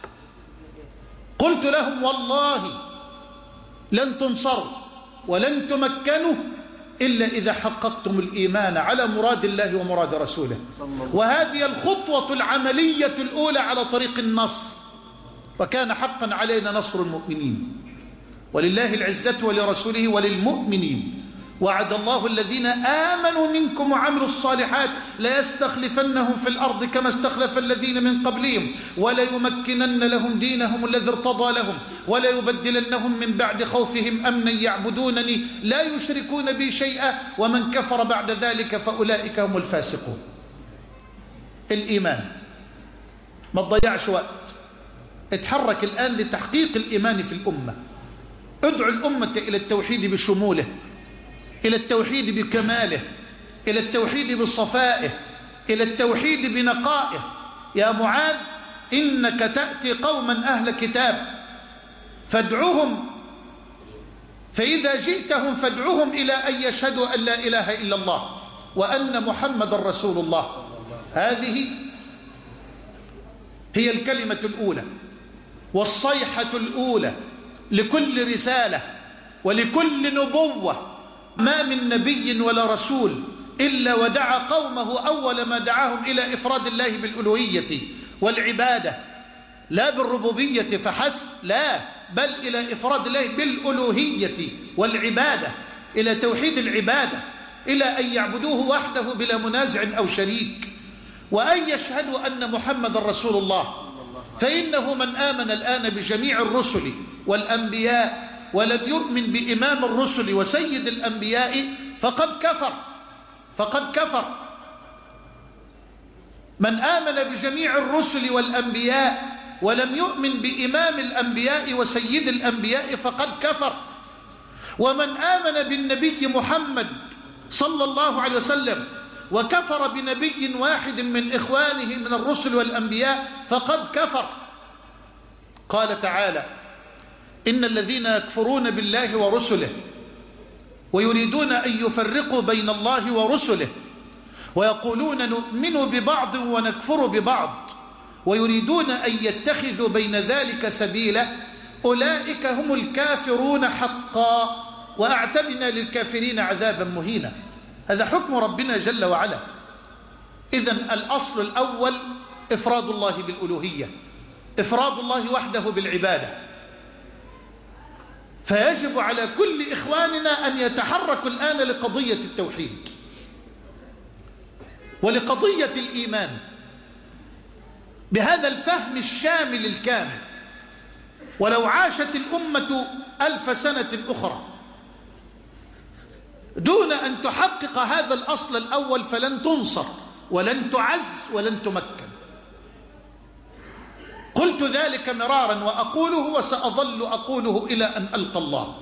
قلت لهم والله لن تنصروا ولن تمكنوا إلا إذا حققتم الإيمان على مراد الله ومراد رسوله، وهذه الخطوة العملية الأولى على طريق النصر، وكان حقا علينا نصر المؤمنين، ولله العزة ولرسوله وللمؤمنين. وعد الله الذين آمنوا منكم وعملوا الصالحات ليستخلفنهم في الأرض كما استخلف الذين من قبلهم وليمكنن لهم دينهم الذي ارتضى لهم وليبدلنهم من بعد خوفهم أمنا يعبدونني لا يشركون بي شيئا ومن كفر بعد ذلك فأولئك هم الفاسقون. الإيمان ما تضيعش وقت، اتحرك الآن لتحقيق الإيمان في الأمة. ادعو الأمة إلى التوحيد بشموله، إلى التوحيد بكماله، إلى التوحيد بصفائه، إلى التوحيد بنقائه. يا معاذ إنك تأتي قوما أهل كتاب فادعوهم، فإذا جئتهم فادعوهم إلى أن يشهدوا أن لا إله إلا الله وأن محمد رسول الله. هذه هي الكلمة الأولى والصيحة الأولى لكل رسالة ولكل نبوة. ما من نبي ولا رسول إلا ودعا قومه أول ما دعاهم إلى إفراد الله بالألوهية والعبادة، لا بالربوبية فحسب، لا، بل إلى إفراد الله بالألوهية والعبادة، إلى توحيد العبادة، إلى أن يعبدوه وحده بلا منازع أو شريك، وأن يشهدوا أن محمد رسول الله. فإنه من آمن الآن بجميع الرسل والأنبياء ولم يؤمن بإمام الرسل وسيد الأنبياء فقد كفر. من آمن بجميع الرسل والأنبياء ولم يؤمن بإمام الأنبياء وسيد الأنبياء فقد كفر. ومن آمن بالنبي محمد صلى الله عليه وسلم وكفر بنبي واحد من إخوانه من الرسل والأنبياء فقد كفر. قال تعالى إن الذين يكفرون بالله ورسله ويريدون أن يفرقوا بين الله ورسله ويقولون نؤمن ببعض ونكفر ببعض ويريدون أن يتخذوا بين ذلك سبيلا أولئك هم الكافرون حقا وأعتدنا للكافرين عذابا مهينا. هذا حكم ربنا جل وعلا. إذن الأصل الأول إفراد الله بالألوهية، إفراد الله وحده بالعبادة. فيجب على كل إخواننا أن يتحركوا الآن لقضية التوحيد ولقضية الإيمان بهذا الفهم الشامل الكامل. ولو عاشت الأمة 1000 سنة أخرى دون أن تحقق هذا الأصل الأول فلن تنصر ولن تعز ولن تمكن. قلت ذلك مرارا وأقوله وسأظل أقوله إلى أن ألقى الله.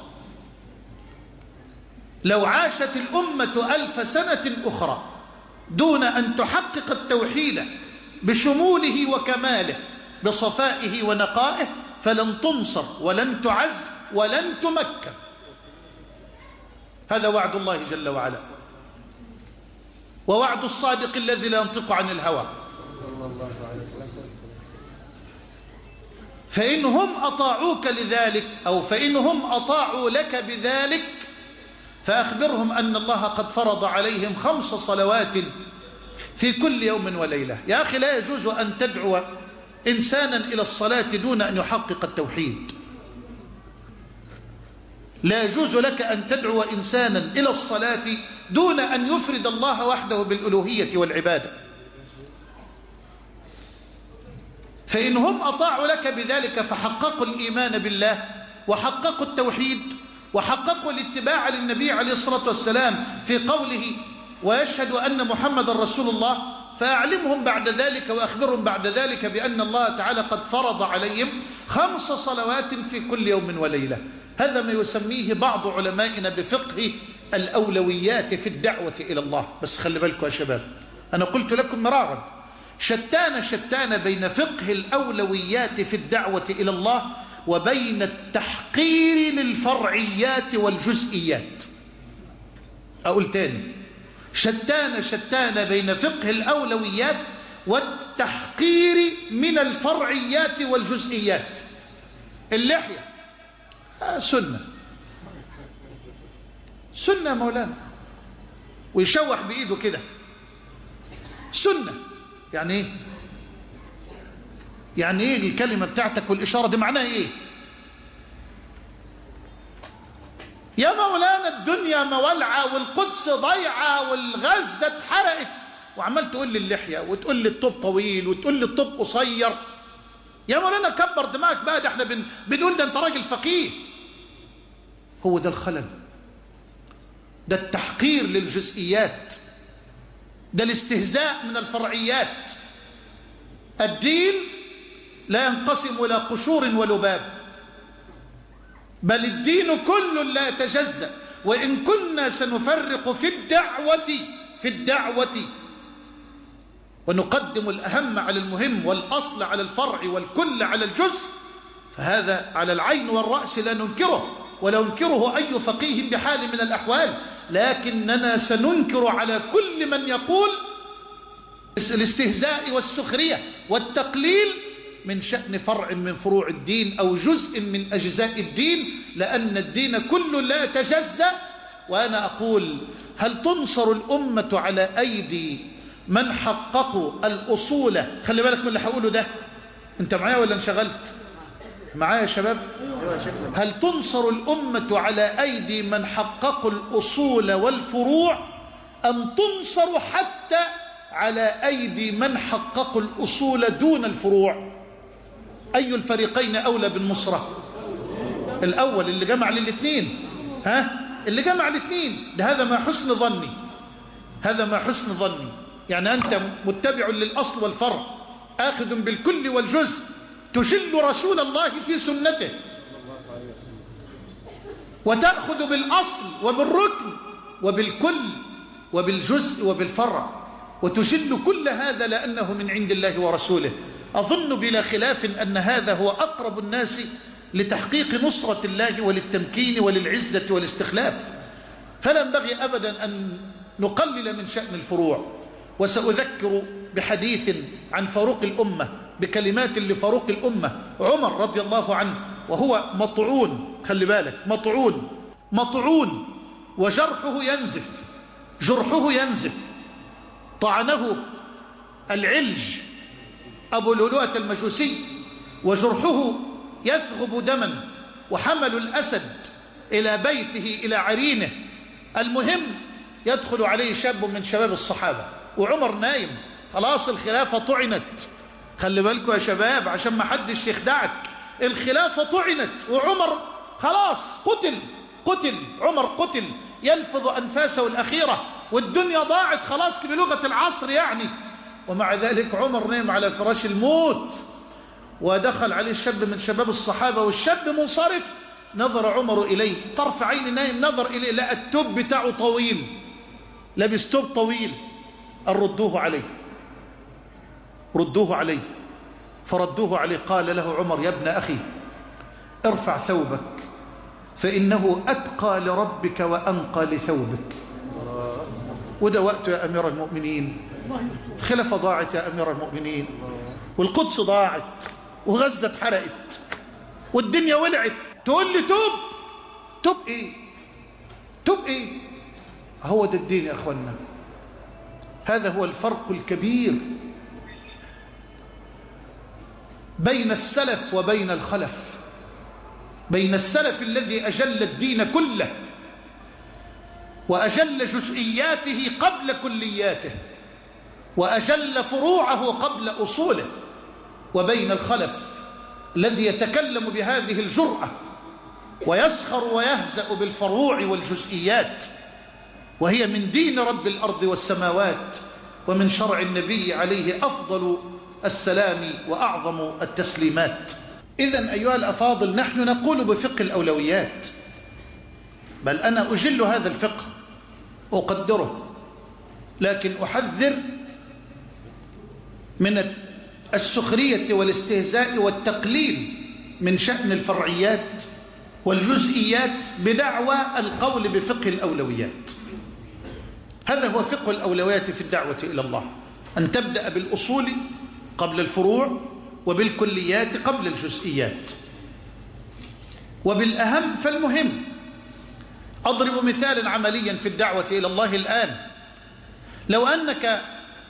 لو عاشت الأمة 1000 سنة أخرى دون أن تحقق التوحيد بشموله وكماله بصفائه ونقائه فلن تنصر ولن تعز ولن تمكن. هذا وعد الله جل وعلا، ووعد الصادق الذي لا ينطق عن الهوى. فإنهم أطاعوك لذلك أو فإنهم أطاعوا لك بذلك فأخبرهم أن الله قد فرض عليهم 5 صلوات في كل يوم وليلة. يا أخي لا يجوز أن تدعو إنسانا إلى الصلاة دون أن يحقق التوحيد. لا يجوز لك أن تدعو إنسانا إلى الصلاة دون أن يفرد الله وحده بالألوهية والعبادة. فإنهم أطاعوا لك بذلك فحققوا الإيمان بالله وحققوا التوحيد وحققوا الاتباع للنبي عليه الصلاة والسلام في قوله ويشهد أن محمد رسول الله، فأعلمهم بعد ذلك وأخبرهم بعد ذلك بأن الله تعالى قد فرض عليهم 5 صلوات في كل يوم وليلة. هذا ما يسميه بعض علمائنا بفقه الأولويات في الدعوة إلى الله. بس خلي بالكم يا شباب، أنا قلت لكم مرارا شتان بين فقه الأولويات في الدعوة إلى الله وبين التحقير للفرعيات والجزئيات. أقول تاني، شتان بين فقه الأولويات والتحقير من الفرعيات والجزئيات. اللحية سنة مولانا، ويشوح بإيده كده سنة. يعني ايه؟ يعني ايه الكلمة بتاعتك والإشارة دي معناها ايه؟ يا مولانا الدنيا مولعة والقدس ضيعة والغزة اتحرقت وعمال تقول لي اللحية وتقول لي الطوب طويل وتقول لي الطوب قصير. يا مولانا كبر دماغك بقى، ده احنا بنقول ده انت راجل فقيه. هو ده الخلل، ده التحقير للجزئيات، ده الاستهزاء من الفرعيات. الدين لا ينقسم إلى قشور ولباب، بل الدين كل لا يتجزأ. وإن كنا سنفرق في الدعوة ونقدم الأهم على المهم والأصل على الفرع والكل على الجزء، فهذا على العين والرأس لا ننكره ولا ينكره أي فقيه بحال من الأحوال، لكننا سننكر على كل من يقول الاستهزاء والسخرية والتقليل من شأن فرع من فروع الدين أو جزء من أجزاء الدين، لأن الدين كله لا يتجزأ. وأنا أقول هل تنصر الأمة على أيدي من حققوا الأصول؟ خلي بالك من اللي هقوله ده، أنت معايا ولا انشغلت؟ معايا يا شباب؟ هل تنصر الأمة على أيدي من حققوا الأصول والفروع أم تنصر حتى على أيدي من حققوا الأصول دون الفروع؟ أي الفريقين أولى بالنصرة؟ الأول اللي جمع للاثنين، اللي جمع الاثنين ده. هذا ما حسن ظني، يعني أنت متبع للأصل والفرع، آخذ بالكل والجزء، تشل رسول الله في سنته، وتأخذ بالأصل وبالركن وبالكل وبالجزء وبالفرع، وتشل كل هذا لأنه من عند الله ورسوله. أظن بلا خلاف أن هذا هو أقرب الناس لتحقيق نصرة الله وللتمكين وللعزة والاستخلاف. فلا ينبغي أبدا أن نقلل من شأن الفروع. وسأذكر بحديث عن فاروق الأمة، بكلمات لفاروق الأمة عمر رضي الله عنه، وهو مطعون، خلي بالك، مطعون وجرحه ينزف، جرحه ينزف، طعنه العلج أبو لؤلؤة المجوسي وجرحه يثغب دما، وحملوا الأسد إلى بيته إلى عرينه. المهم يدخل عليه شاب من شباب الصحابة وعمر نايم، خلاص الخلافة طعنت. خلي بالكم يا شباب عشان ما حدش يخدعك، الخلافة طعنت وعمر خلاص قتل، عمر قتل ينفض أنفاسه الأخيرة والدنيا ضاعت خلاص بلغة العصر يعني. ومع ذلك عمر نام على فراش الموت، ودخل عليه شاب من شباب الصحابة والشاب منصرف. نظر عمر إليه طرف عين نايم، نظر إليه لقى التوب بتاعه طويل، لابس توب طويل. ردوه عليه، فردوه عليه. قال له عمر: يا ابن أخي ارفع ثوبك فإنه أتقى لربك وأنقى لثوبك. وده وقته يا أمير المؤمنين، الخلافة ضاعت يا أمير المؤمنين، والقدس ضاعت، وغزة اتحرقت، والدنيا ولعت. تقول لي توب ايه؟ هو ده الدين يا أخوانا. هذا هو الفرق الكبير بين السلف وبين الخلف، بين السلف الذي أجل الدين كله وأجل جزئياته قبل كلياته وأجل فروعه قبل أصوله، وبين الخلف الذي يتكلم بهذه الجرأة ويسخر ويهزأ بالفروع والجزئيات، وهي من دين رب الأرض والسماوات ومن شرع النبي عليه أفضل السلام وأعظم التسليمات. إذن أيها الأفاضل، نحن نقول بفقه الأولويات، بل أنا أجل هذا الفقه أقدره، لكن أحذر من السخرية والاستهزاء والتقليل من شأن الفرعيات والجزئيات بدعوى القول بفقه الأولويات. هذا هو فقه الأولويات في الدعوة إلى الله، أن تبدأ بالأصول قبل الفروع، وبالكليات قبل الجزئيات، وبالأهم فالمهم. أضرب مثالا عمليا في الدعوة إلى الله الآن. لو أنك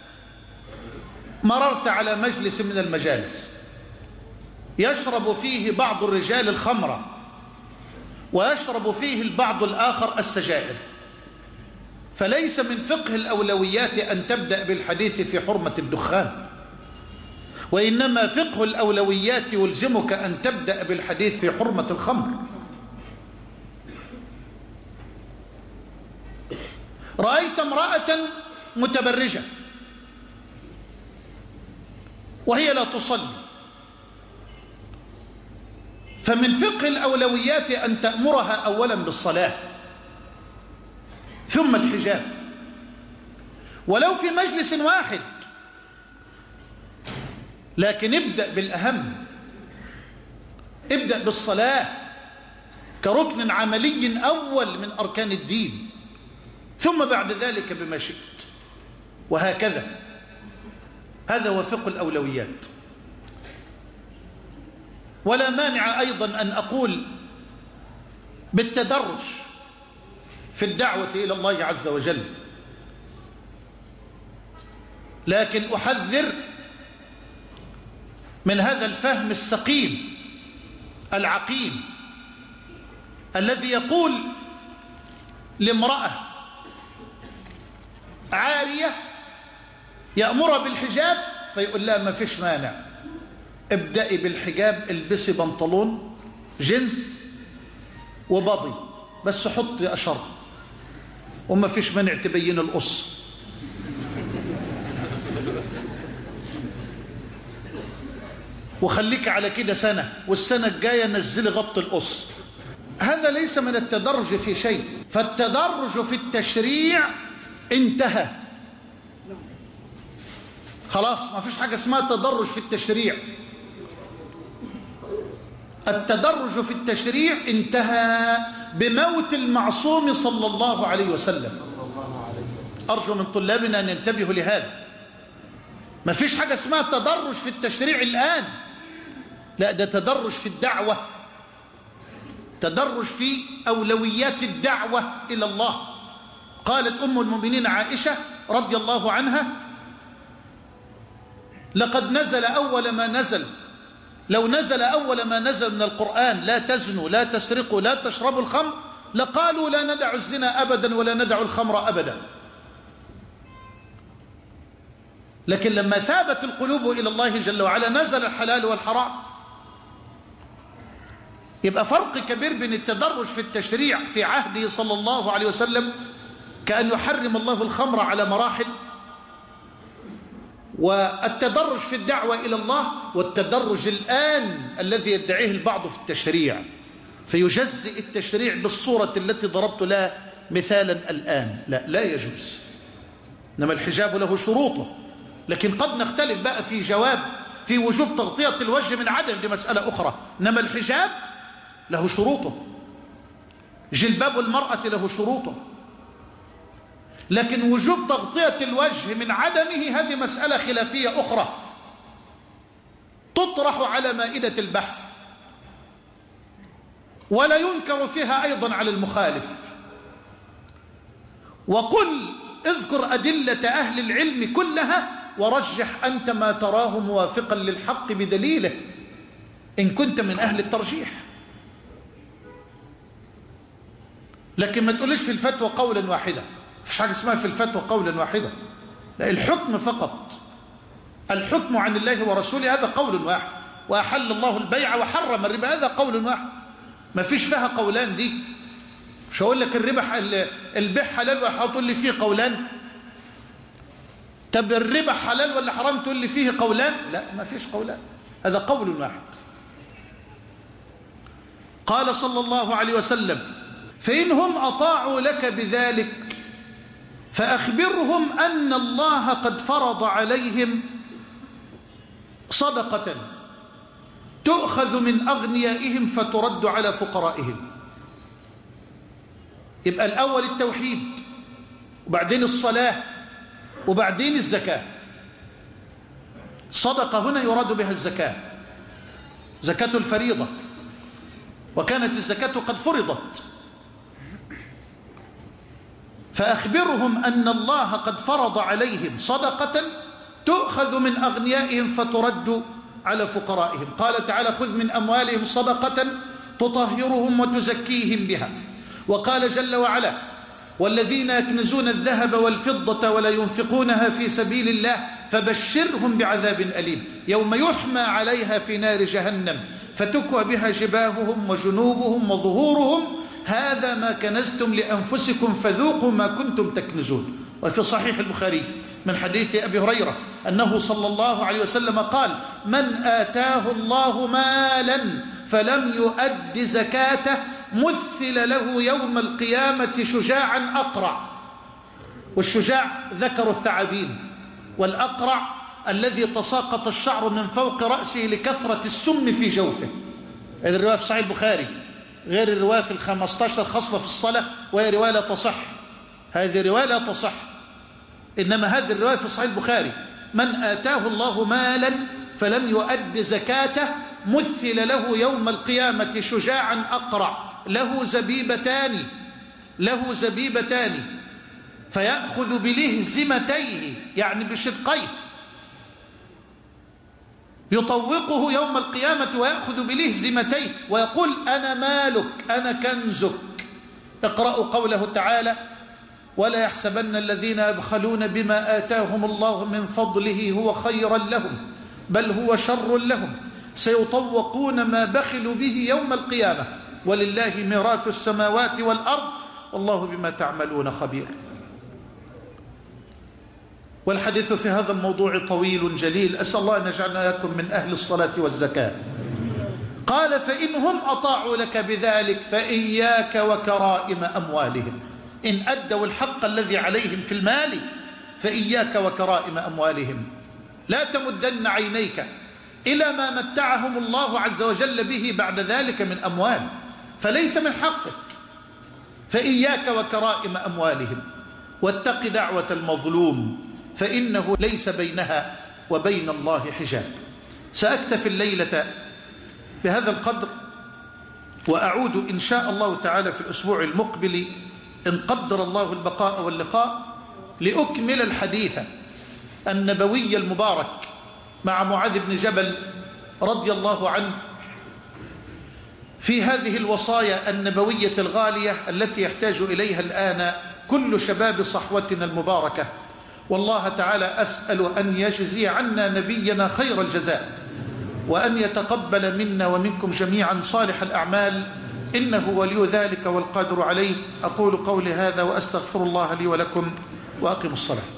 مررت على مجلس من المجالس يشرب فيه بعض الرجال الخمر ويشرب فيه البعض الآخر السجائر، فليس من فقه الأولويات أن تبدأ بالحديث في حرمة الدخان، وإنما فقه الأولويات يلزمك أن تبدأ بالحديث في حرمة الخمر. رأيت امرأة متبرجة وهي لا تصلي، فمن فقه الأولويات أن تأمرها أولا بالصلاة ثم الحجاب، ولو في مجلس واحد، لكن ابدأ بالأهم، ابدأ بالصلاة كركن عملي أول من أركان الدين، ثم بعد ذلك بما شئت، وهكذا. هذا هو فقه الأولويات. ولا مانع أيضا أن أقول بالتدرج في الدعوة إلى الله عز وجل، لكن أحذر من هذا الفهم السقيم العقيم الذي يقول لامرأة عارية يأمرها بالحجاب فيقول لها ما فيش مانع، ابدأي بالحجاب، البسي بنطلون جنس وبضي بس حطي أشر، وما فيش مانع تبين القص. وخليك على كده سنة، والسنة الجاية نزلي غط القص. هذا ليس من التدرج في شيء، فالتدرج في التشريع انتهى خلاص، ما فيش حاجة اسمها تدرج في التشريع. التدرج في التشريع انتهى بموت المعصوم صلى الله عليه وسلم. أرجو من طلابنا أن ينتبهوا لهذا. ما فيش حاجة اسمها تدرج في التشريع الآن، لا، ده تدرج في الدعوة تدرج في أولويات الدعوة إلى الله. قالت أم المؤمنين عائشة رضي الله عنها: لقد نزل أول ما نزل، لو نزل أول ما نزل من القرآن لا تزنوا لا تسرقوا لا تشربوا الخمر لقالوا لا ندع الزنا أبدا ولا ندع الخمر أبدا. لكن لما ثابت القلوب إلى الله جل وعلا نزل الحلال والحرام. يبقى فرق كبير بين التدرج في التشريع في عهده صلى الله عليه وسلم، كأن يحرم الله الخمر على مراحل، والتدرج في الدعوة إلى الله، والتدرج الآن الذي يدعيه البعض في التشريع، فيجزئ التشريع بالصورة التي ضربت لها مثالا الآن. لا يجوز. إنما الحجاب له شروطه، لكن قد نختلف بقى في وجوب تغطية الوجه من عدم، دي مسألة أخرى. إنما الحجاب له شروطه، جلباب المرأة له شروطه، لكن وجوب تغطية الوجه من عدمه هذه مسألة خلافية أخرى تطرح على مائدة البحث، ولا ينكر فيها أيضا على المخالف. وقل اذكر أدلة أهل العلم كلها ورجح أنت ما تراه موافقا للحق بدليله إن كنت من أهل الترجيح. لكن ما تقولش في الفتوى قولا واحدا، مفيش حاجة اسمها في الفتوى قولا واحدا، لا، الحكم فقط، الحكم عن الله ورسوله هذا قول واحد، وأحل الله البيع وحرم الربا هذا قول واحد، ما فيش فيها قولان. دي مش هقول لك البيع حلال وهتقول لي فيه قولان، طب الربا حلال ولا حرام تقول لي فيه قولان، لا ما فيش قولان، هذا قول واحد. قال صلى الله عليه وسلم: فإنهم أطاعوا لك بذلك فأخبرهم أن الله قد فرض عليهم صدقة تؤخذ من أغنيائهم فترد على فقرائهم. يبقى الأول التوحيد، وبعدين الصلاة، وبعدين الزكاة. صدقة هنا يراد بها الزكاة، زكاة الفريضة، وكانت الزكاة قد فرضت. فأخبرهم أن الله قد فرض عليهم صدقة تؤخذ من أغنيائهم فترد على فقرائهم. قال تعالى: خذ من أموالهم صدقة تطهرهم وتزكيهم بها. وقال جل وعلا: والذين يكنزون الذهب والفضة ولا ينفقونها في سبيل الله فبشرهم بعذاب أليم يوم يحمى عليها في نار جهنم فتكوى بها جباههم وجنوبهم وظهورهم هذا ما كنزتم لأنفسكم فذوقوا ما كنتم تكنزون. وفي صحيح البخاري من حديث أبي هريرة أنه صلى الله عليه وسلم قال: من آتاه الله مالا فلم يؤد زكاته مثل له يوم القيامة شجاعا أقرع. والشجاع ذكر الثعابين، والأقرع الذي تساقط الشعر من فوق رأسه لكثرة السم في جوفه. هذه الرواية في صحيح البخاري، غير الرواية في 15 خصلة في الصلاة، وهي رواية لا تصح. هذه رواية لا تصح، إنما هذه الرواية في صحيح البخاري: من آتاه الله مالا فلم يؤد زكاته مثل له يوم القيامة شجاعا أقرع له زبيبتان فيأخذ بلهزمتيه يعني بشدقيه، يطوقه يوم القيامة ويأخذ بلهزمتيه ويقول: أنا مالك أنا كنزك. اقرأوا قوله تعالى: ولا يحسبن الذين يبخلون بما آتاهم الله من فضله هو خيرا لهم بل هو شر لهم سيطوقون ما بخلوا به يوم القيامة ولله ميراث السماوات والأرض والله بما تعملون خبير. والحديث في هذا الموضوع طويل جليل، أسأل الله أن يجعلنا إياكم من أهل الصلاة والزكاة. قال: فإنهم أطاعوا لك بذلك فإياك وكرائم أموالهم. إن أدوا الحق الذي عليهم في المال فإياك وكرائم أموالهم. لا تمدن عينيك إلى ما متعهم الله عز وجل به بعد ذلك من أموال، فليس من حقك. فإياك وكرائم أموالهم واتق دعوة المظلوم فإنه ليس بينها وبين الله حجاب. سأكتفي الليلة بهذا القدر، وأعود إن شاء الله تعالى في الأسبوع المقبل إن قدر الله البقاء واللقاء لأكمل الحديث النبوي المبارك مع معاذ بن جبل رضي الله عنه في هذه الوصايا النبوية الغالية التي يحتاج إليها الآن كل شباب صحوتنا المباركة. والله تعالى أسأل أن يجزي عنا نبينا خير الجزاء، وأن يتقبل منا ومنكم جميعا صالح الأعمال، إنه ولي ذلك والقادر عليه. أقول قولي هذا وأستغفر الله لي ولكم، وأقم الصلاة.